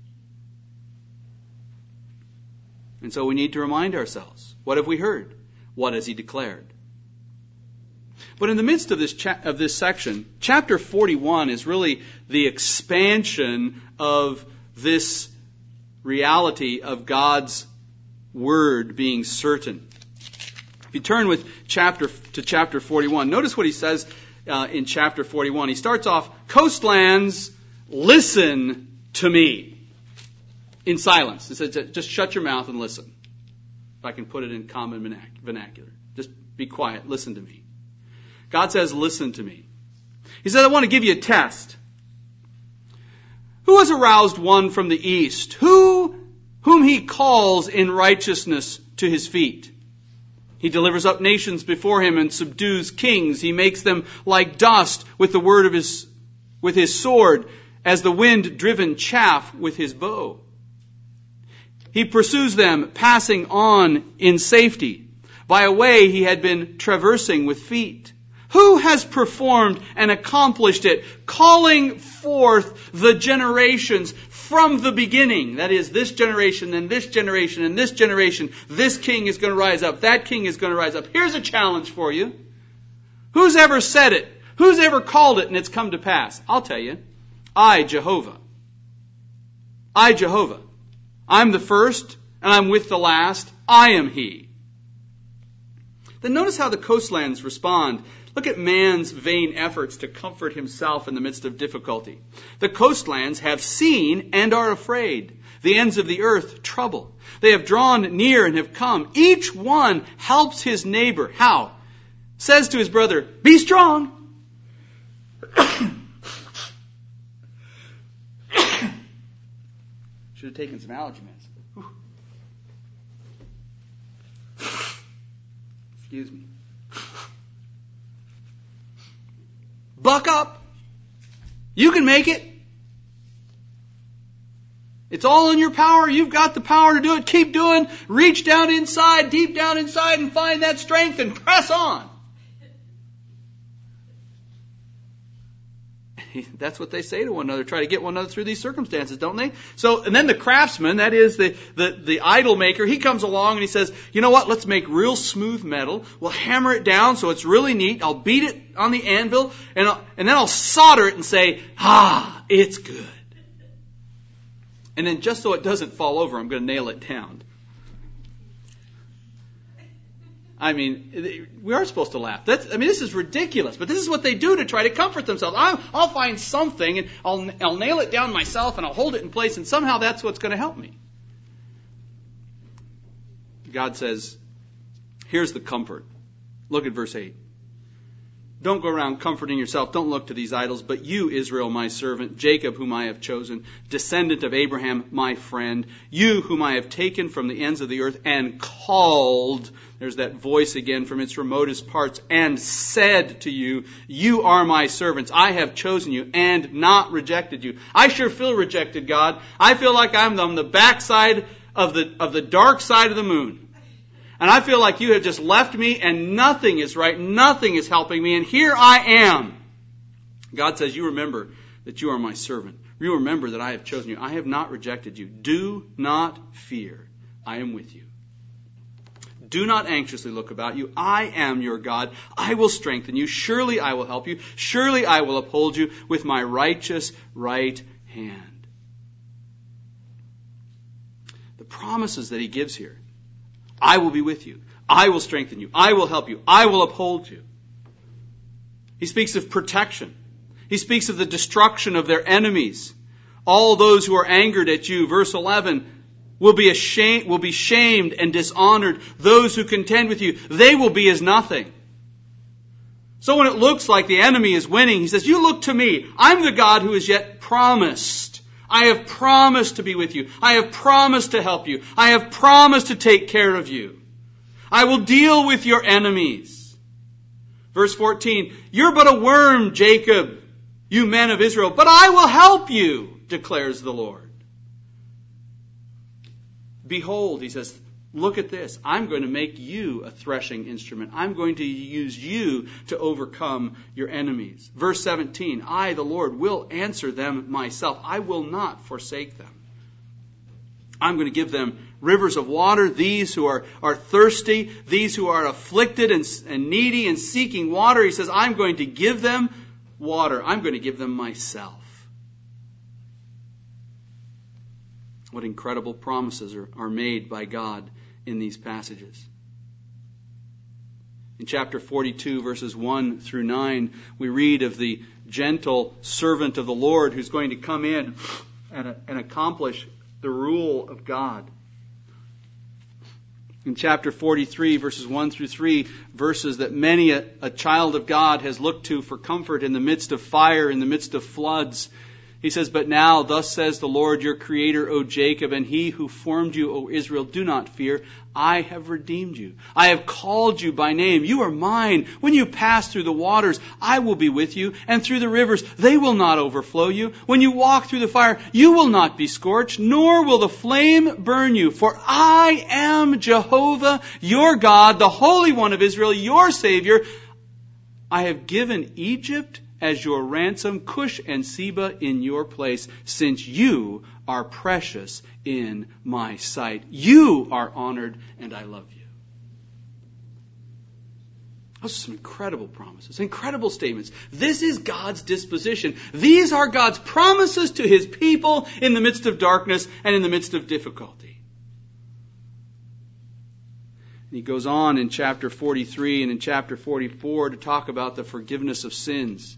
Speaker 2: And so we need to remind ourselves, what have we heard? What has He declared? But in the midst of this cha- of this section, chapter forty-one is really the expansion of this reality of God's word being certain. If you turn with chapter to chapter forty-one, notice what he says uh, in chapter forty-one. He starts off, coastlands, listen to me. In silence. He says, just shut your mouth and listen. If I can put it in common vernacular. Just be quiet. Listen to me. God says, listen to me. He said, I want to give you a test. Who has aroused one from the east? Who, whom He calls in righteousness to His feet? He delivers up nations before Him and subdues kings. He makes them like dust with the word of His, with His sword, as the wind-driven chaff with His bow. He pursues them, passing on in safety, by a way He had been traversing with feet. Who has performed and accomplished it, calling forth the generations from the beginning? That is, this generation and this generation and this generation. This king is going to rise up. That king is going to rise up. Here's a challenge for you. Who's ever said it? Who's ever called it and it's come to pass? I'll tell you. I, Jehovah. I, Jehovah. I'm the first, and I'm with the last. I am He. Then notice how the coastlands respond. Look at man's vain efforts to comfort himself in the midst of difficulty. The coastlands have seen and are afraid. The ends of the earth trouble. They have drawn near and have come. Each one helps his neighbor. How? Says to his brother, be strong. Should have taken some allergy meds. Excuse me. Buck up. You can make it. It's all in your power. You've got the power to do it. Keep doing. Reach down inside, deep down inside, and find that strength and press on. That's what they say to one another. Try to get one another through these circumstances, don't they? So, and then the craftsman, that is the, the, the idol maker, he comes along and he says, you know what, let's make real smooth metal. We'll hammer it down so it's really neat. I'll beat it on the anvil and, I'll, and then I'll solder it and say, ah, it's good. And then just so it doesn't fall over, I'm going to nail it down. I mean, we are supposed to laugh. That's, I mean, this is ridiculous, but this is what they do to try to comfort themselves. I'll, I'll find something and I'll, I'll nail it down myself and I'll hold it in place and somehow that's what's going to help me. God says, here's the comfort. Look at verse eight. Don't go around comforting yourself. Don't look to these idols, but you, Israel, my servant, Jacob, whom I have chosen, descendant of Abraham, my friend, you whom I have taken from the ends of the earth and called, there's that voice again from its remotest parts, and said to you, you are my servants. I have chosen you and not rejected you. I sure feel rejected, God. I feel like I'm on the backside of the, of the dark side of the moon. And I feel like you have just left me and nothing is right. Nothing is helping me. And here I am. God says, you remember that you are my servant. You remember that I have chosen you. I have not rejected you. Do not fear. I am with you. Do not anxiously look about you. I am your God. I will strengthen you. Surely I will help you. Surely I will uphold you with my righteous right hand. The promises that he gives here. I will be with you. I will strengthen you. I will help you. I will uphold you. He speaks of protection. He speaks of the destruction of their enemies. All those who are angered at you, verse eleven, will be ashamed, will be shamed and dishonored. Those who contend with you, they will be as nothing. So when it looks like the enemy is winning, he says, you look to me. I'm the God who has yet promised. I have promised to be with you. I have promised to help you. I have promised to take care of you. I will deal with your enemies. Verse fourteen, you're but a worm, Jacob, you men of Israel, but I will help you, declares the Lord. Behold, he says, look at this. I'm going to make you a threshing instrument. I'm going to use you to overcome your enemies. Verse seventeen, I, the Lord, will answer them myself. I will not forsake them. I'm going to give them rivers of water. These who are, are thirsty, these who are afflicted and, and needy and seeking water, he says, I'm going to give them water. I'm going to give them myself. What incredible promises are, are made by God in these passages. In chapter forty-two, verses one through nine, we read of the gentle servant of the Lord who's going to come in and, and accomplish the rule of God. In chapter forty-three, verses one through three, verses that many a, a child of God has looked to for comfort in the midst of fire, in the midst of floods. He says, but now, thus says the Lord your Creator, O Jacob, and He who formed you, O Israel, do not fear. I have redeemed you. I have called you by name. You are mine. When you pass through the waters, I will be with you. And through the rivers, they will not overflow you. When you walk through the fire, you will not be scorched, nor will the flame burn you. For I am Jehovah, your God, the Holy One of Israel, your Savior. I have given Egypt as your ransom, Cush and Seba in your place, since you are precious in my sight. You are honored, and I love you. Those are some incredible promises, incredible statements. This is God's disposition. These are God's promises to His people in the midst of darkness and in the midst of difficulty. And he goes on in chapter forty-three and in chapter forty-four to talk about the forgiveness of sins.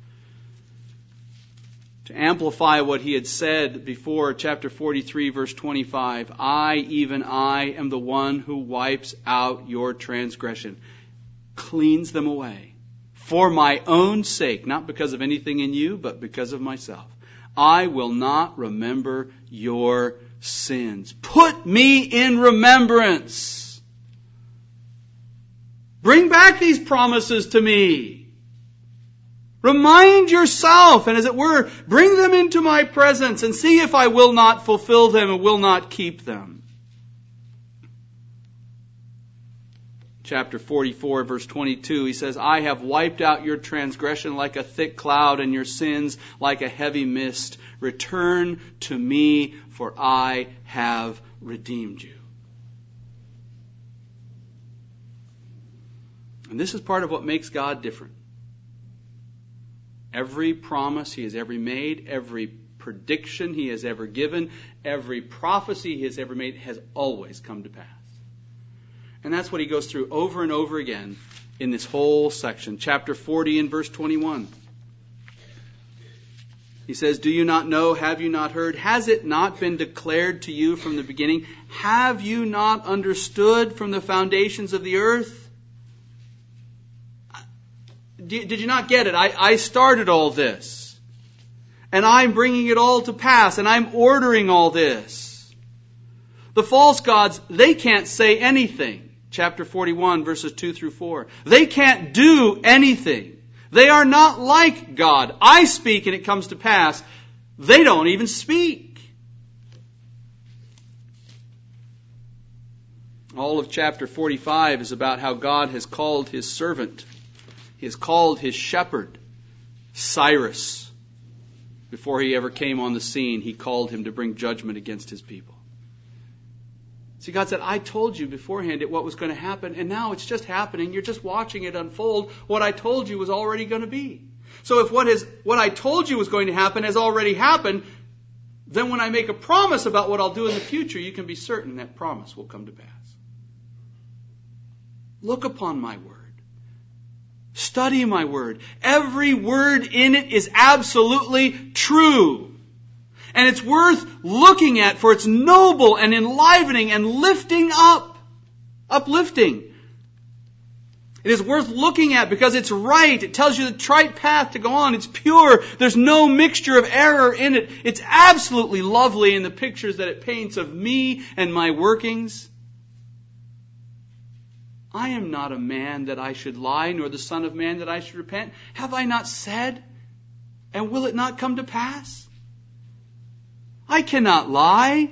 Speaker 2: To amplify what he had said before, chapter forty-three, verse twenty-five, I, even I, am the one who wipes out your transgression, cleans them away, for my own sake, not because of anything in you, but because of myself. I will not remember your sins. Put me in remembrance. Bring back these promises to me. Remind yourself, and as it were, bring them into my presence and see if I will not fulfill them and will not keep them. Chapter forty-four, verse twenty-two, he says, I have wiped out your transgression like a thick cloud and your sins like a heavy mist. Return to me, for I have redeemed you. And this is part of what makes God different. Every promise He has ever made, every prediction He has ever given, every prophecy He has ever made has always come to pass. And that's what He goes through over and over again in this whole section. Chapter forty and verse twenty-one. He says, do you not know? Have you not heard? Has it not been declared to you from the beginning? Have you not understood from the foundations of the earth? Did you not get it? I, I started all this. And I'm bringing it all to pass. And I'm ordering all this. The false gods, they can't say anything. Chapter forty-one, verses two through four. They can't do anything. They are not like God. I speak and it comes to pass. They don't even speak. All of chapter forty-five is about how God has called his servant. He has called his shepherd, Cyrus. Before he ever came on the scene, he called him to bring judgment against his people. See, God said, I told you beforehand it, what was going to happen, and now it's just happening. You're just watching it unfold. What I told you was already going to be. So if what is what I told you was going to happen has already happened, then when I make a promise about what I'll do in the future, you can be certain that promise will come to pass. Look upon my word. Study my word. Every word in it is absolutely true. And it's worth looking at for its noble and enlivening and lifting up. Uplifting. It is worth looking at because it's right. It tells you the right path to go on. It's pure. There's no mixture of error in it. It's absolutely lovely in the pictures that it paints of me and my workings. I am not a man that I should lie, nor the son of man that I should repent. Have I not said, and will it not come to pass? I cannot lie.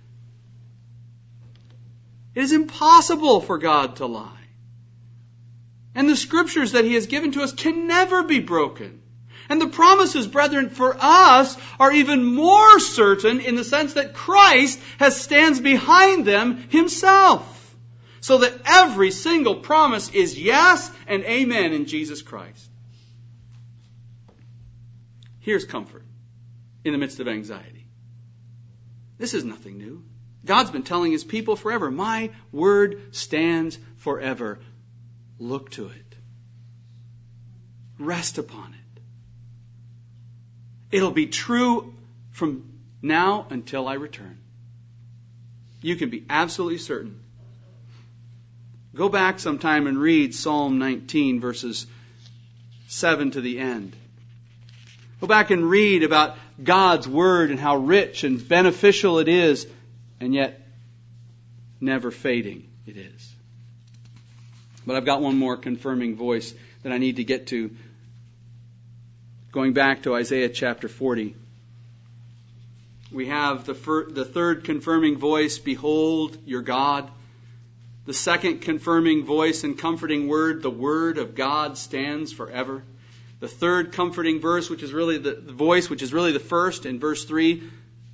Speaker 2: It is impossible for God to lie. And the scriptures that he has given to us can never be broken. And the promises, brethren, for us are even more certain in the sense that Christ has stands behind them himself. So that every single promise is yes and amen in Jesus Christ. Here's comfort in the midst of anxiety. This is nothing new. God's been telling his people forever, my word stands forever. Look to it. Rest upon it. It'll be true from now until I return. You can be absolutely certain. Go back sometime and read Psalm nineteen, verses seven to the end. Go back and read about God's Word and how rich and beneficial it is, and yet never fading it is. But I've got one more confirming voice that I need to get to. Going back to Isaiah chapter forty. We have the, fir- the third confirming voice, behold your God. The second confirming voice and comforting word, the word of God stands forever. The third comforting verse, which is really the, the voice, which is really the first, in verse three,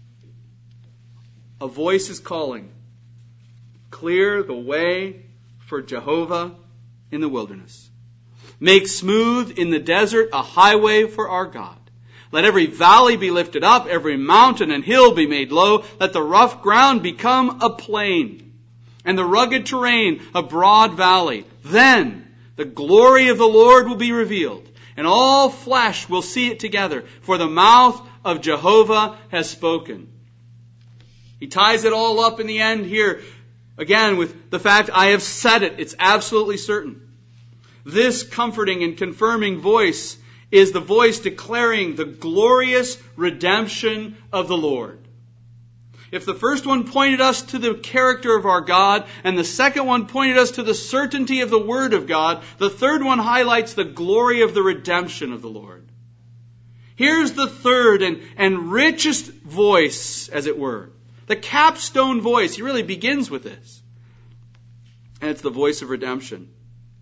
Speaker 2: a voice is calling, clear the way for Jehovah in the wilderness. Make smooth in the desert a highway for our God. Let every valley be lifted up, every mountain and hill be made low. Let the rough ground become a plain, and the rugged terrain a broad valley. Then the glory of the Lord will be revealed, and all flesh will see it together, for the mouth of Jehovah has spoken. He ties it all up in the end here, again with the fact, I have said it. It's absolutely certain. This comforting and confirming voice is the voice declaring the glorious redemption of the Lord. If the first one pointed us to the character of our God, and the second one pointed us to the certainty of the Word of God, the third one highlights the glory of the redemption of the Lord. Here's the third and, and richest voice, as it were. The capstone voice. He really begins with this. And it's the voice of redemption.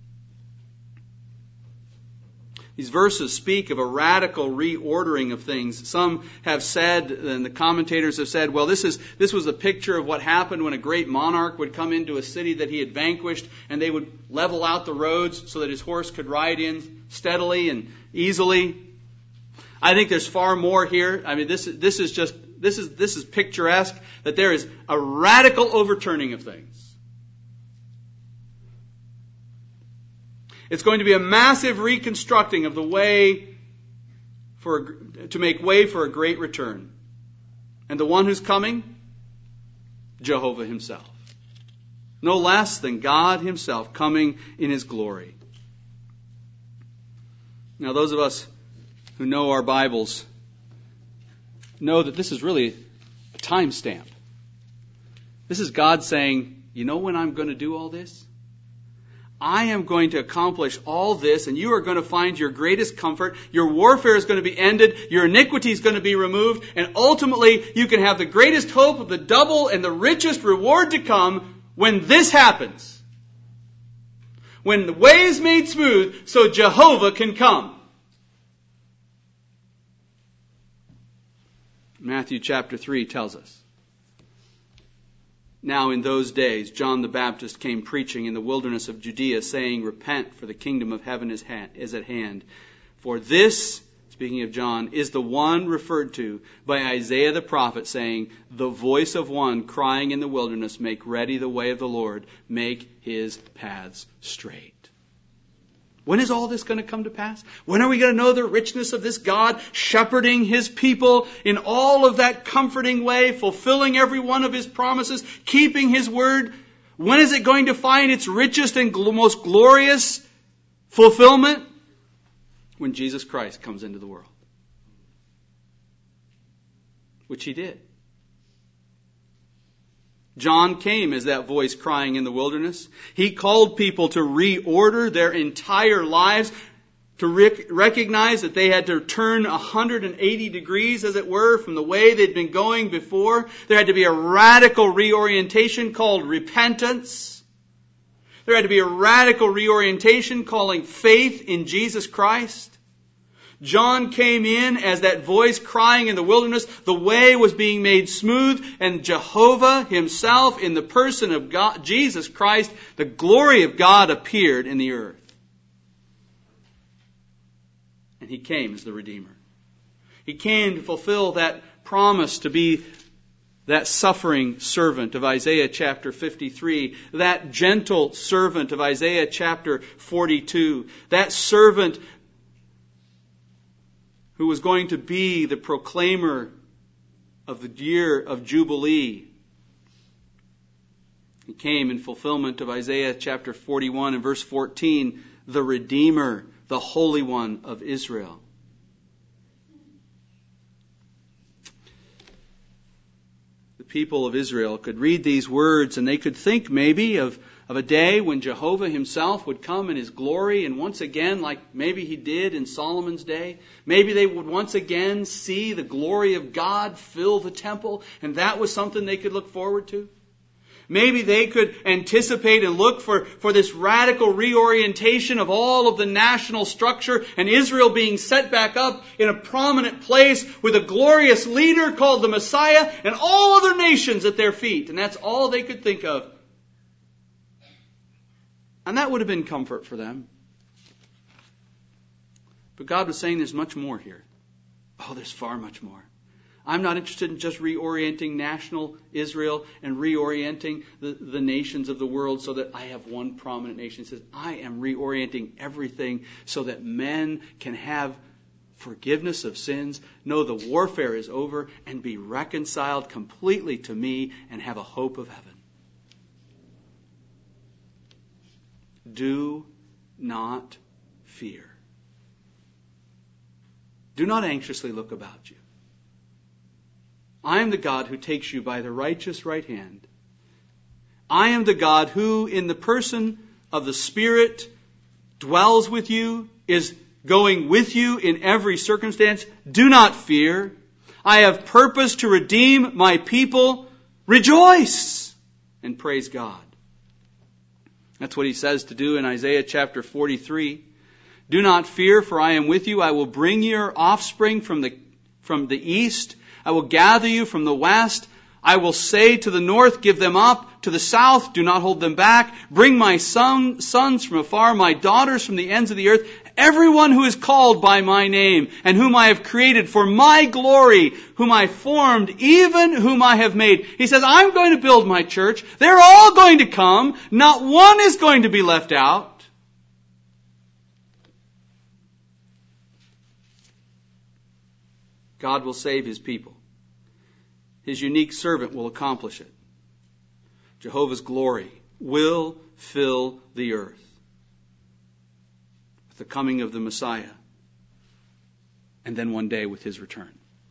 Speaker 2: These verses speak of a radical reordering of things. Some have said, and the commentators have said, well, this is this was a picture of what happened when a great monarch would come into a city that he had vanquished, and they would level out the roads so that his horse could ride in steadily and easily. I think there's far more here. I mean, this this is just this is this is picturesque, that there is a radical overturning of things. It's going to be a massive reconstructing of the way for to make way for a great return. And the one who's coming? Jehovah himself. No less than God himself coming in his glory. Now, those of us who know our Bibles know that this is really a time stamp. This is God saying, you know when I'm going to do all this? I am going to accomplish all this, and you are going to find your greatest comfort. Your warfare is going to be ended. Your iniquity is going to be removed. And ultimately, you can have the greatest hope of the double and the richest reward to come when this happens, when the way is made smooth so Jehovah can come. Matthew chapter three tells us. Now in those days, John the Baptist came preaching in the wilderness of Judea, saying, Repent, for the kingdom of heaven is, ha- is at hand. For this, speaking of John, is the one referred to by Isaiah the prophet, saying, The voice of one crying in the wilderness, Make ready the way of the Lord, make his paths straight. When is all this going to come to pass? When are we going to know the richness of this God shepherding His people in all of that comforting way, fulfilling every one of His promises, keeping His word? When is it going to find its richest and gl- most glorious fulfillment? When Jesus Christ comes into the world. Which He did. John came as that voice crying in the wilderness. He called people to reorder their entire lives, to rec- recognize that they had to turn one hundred eighty degrees, as it were, from the way they'd been going before. There had to be a radical reorientation called repentance. There had to be a radical reorientation calling faith in Jesus Christ. John came in as that voice crying in the wilderness. The way was being made smooth, and Jehovah Himself, in the person of God, Jesus Christ, the glory of God, appeared in the earth. And He came as the Redeemer. He came to fulfill that promise to be that suffering servant of Isaiah chapter fifty-three, that gentle servant of Isaiah chapter forty-two, that servant who was going to be the proclaimer of the year of Jubilee. He came in fulfillment of Isaiah chapter forty-one and verse fourteen, the Redeemer, the Holy One of Israel. The people of Israel could read these words and they could think maybe of Of a day when Jehovah Himself would come in His glory, and once again, like maybe He did in Solomon's day, maybe they would once again see the glory of God fill the temple, and that was something they could look forward to. Maybe they could anticipate and look for, for this radical reorientation of all of the national structure, and Israel being set back up in a prominent place with a glorious leader called the Messiah, and all other nations at their feet. And that's all they could think of. And that would have been comfort for them. But God was saying there's much more here. Oh, there's far much more. I'm not interested in just reorienting national Israel and reorienting the, the nations of the world so that I have one prominent nation. He says, I am reorienting everything so that men can have forgiveness of sins, know the warfare is over, and be reconciled completely to me and have a hope of heaven. Do not fear. Do not anxiously look about you. I am the God who takes you by the righteous right hand. I am the God who, in the person of the Spirit, dwells with you, is going with you in every circumstance. Do not fear. I have purpose to redeem my people. Rejoice and praise God. That's what He says to do in Isaiah chapter forty-three. Do not fear, for I am with you. I will bring your offspring from the, from the east. I will gather you from the west. I will say to the north, give them up. To the south, do not hold them back. Bring my son, sons from afar, my daughters from the ends of the earth. Everyone who is called by my name, and whom I have created for my glory, whom I formed, even whom I have made. He says, I'm going to build my church. They're all going to come. Not one is going to be left out. God will save His people. His unique servant will accomplish it. Jehovah's glory will fill the earth with the coming of the Messiah, and then one day with His return.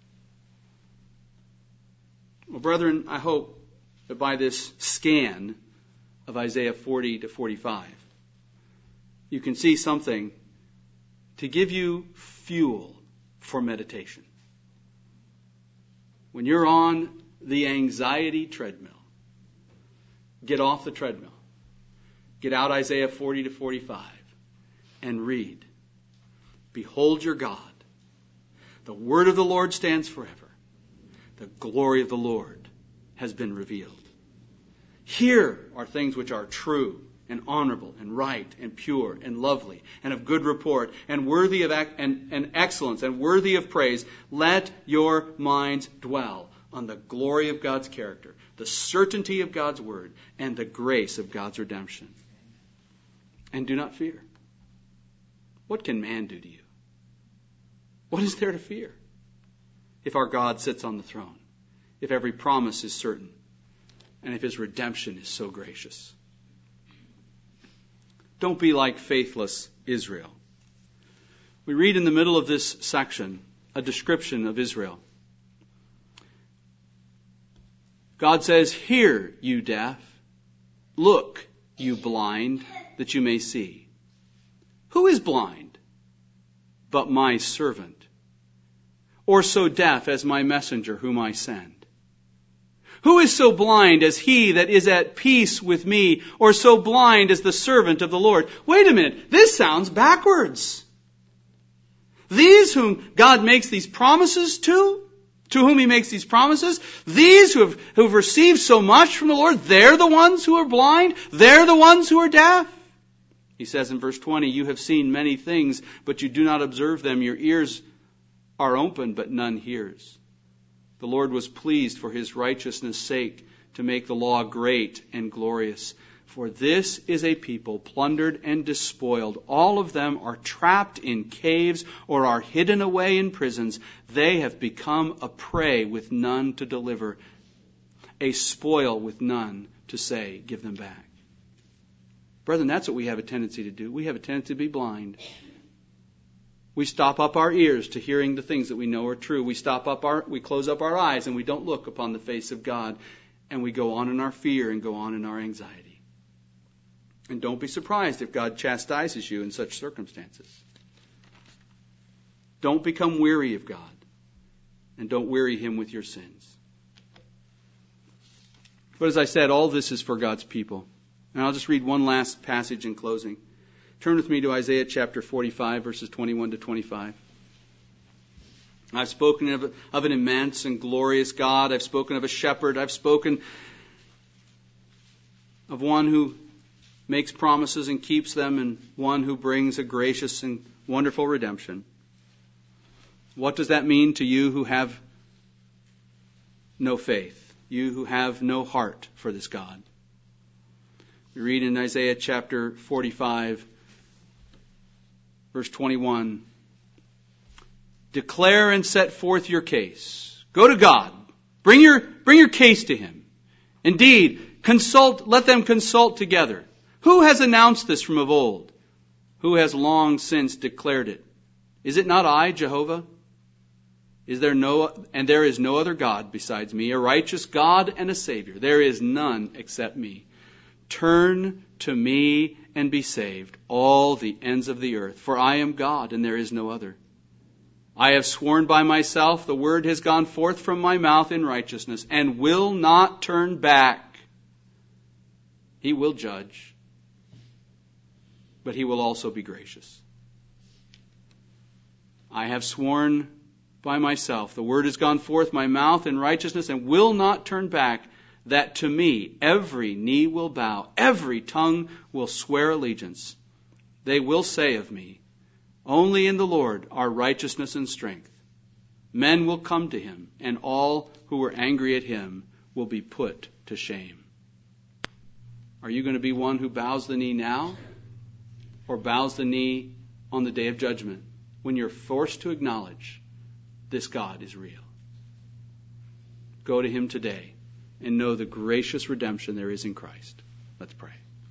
Speaker 2: Well, brethren, I hope that by this scan of Isaiah forty to forty-five, you can see something to give you fuel for meditation. When you're on the anxiety treadmill, Get off the treadmill. Get out Isaiah forty to forty-five and read. Behold your God. The word of the Lord stands forever. The glory of the Lord has been revealed. Here are things which are true and honorable and right and pure and lovely and of good report and worthy of ac- and, and excellence and worthy of praise. Let your minds dwell on the glory of God's character, the certainty of God's word, and the grace of God's redemption. And do not fear. What can man do to you? What is there to fear? If our God sits on the throne, if every promise is certain, and if his redemption is so gracious. Don't be like faithless Israel. We read in the middle of this section a description of Israel. God says, "Hear, you deaf. Look, you blind, that you may see." Who is blind but my servant? Or so deaf as my messenger whom I send? Who is so blind as he that is at peace with me, or so blind as the servant of the Lord? Wait a minute, this sounds backwards. These whom God makes these promises to, to whom he makes these promises, these who have, who have received so much from the Lord, they're the ones who are blind, they're the ones who are deaf. He says in verse twenty, "You have seen many things, but you do not observe them. Your ears are open, but none hears." The Lord was pleased for his righteousness' sake to make the law great and glorious. For this is a people plundered and despoiled. All of them are trapped in caves or are hidden away in prisons. They have become a prey with none to deliver, a spoil with none to say, "Give them back." Brethren, that's what we have a tendency to do. We have a tendency to be blind. We stop up our ears to hearing the things that we know are true. We stop up our, we close up our eyes and we don't look upon the face of God. And we go on in our fear and go on in our anxiety. And don't be surprised if God chastises you in such circumstances. Don't become weary of God. And don't weary him with your sins. But as I said, all this is for God's people. And I'll just read one last passage in closing. Turn with me to Isaiah chapter forty-five, verses twenty-one to twenty-five. I've spoken of, of an immense and glorious God. I've spoken of a shepherd. I've spoken of one who makes promises and keeps them, and one who brings a gracious and wonderful redemption. What does that mean to you who have no faith? You who have no heart for this God? We read in Isaiah chapter forty-five, verse twenty-one, "Declare and set forth your case." Go to God. Bring your, bring your case to him. Indeed, consult, let them consult together. Who has announced this from of old? Who has long since declared it? Is it not I, Jehovah? Is there no, and there is no other God besides me, a righteous God and a Savior. There is none except me. Turn to me and be saved, all the ends of the earth, for I am God and there is no other. I have sworn by myself, the word has gone forth from my mouth in righteousness, and will not turn back. He will judge, but he will also be gracious. I have sworn by myself, the word has gone forth my mouth in righteousness, and will not turn back, that to me every knee will bow, every tongue will swear allegiance. They will say of me, only in the Lord are righteousness and strength. Men will come to him, and all who were angry at him will be put to shame. Are you going to be one who bows the knee now, or bows the knee on the day of judgment, when you're forced to acknowledge this God is real? Go to him today and know the gracious redemption there is in Christ. Let's pray.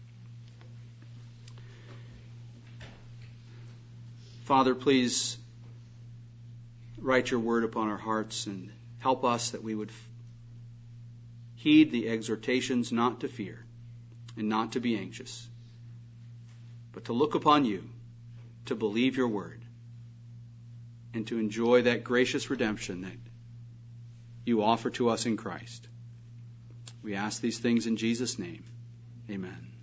Speaker 2: Father, please write your word upon our hearts and help us that we would heed the exhortations not to fear and not to be anxious, but to look upon you, to believe your word, and to enjoy that gracious redemption that you offer to us in Christ. We ask these things in Jesus' name. Amen.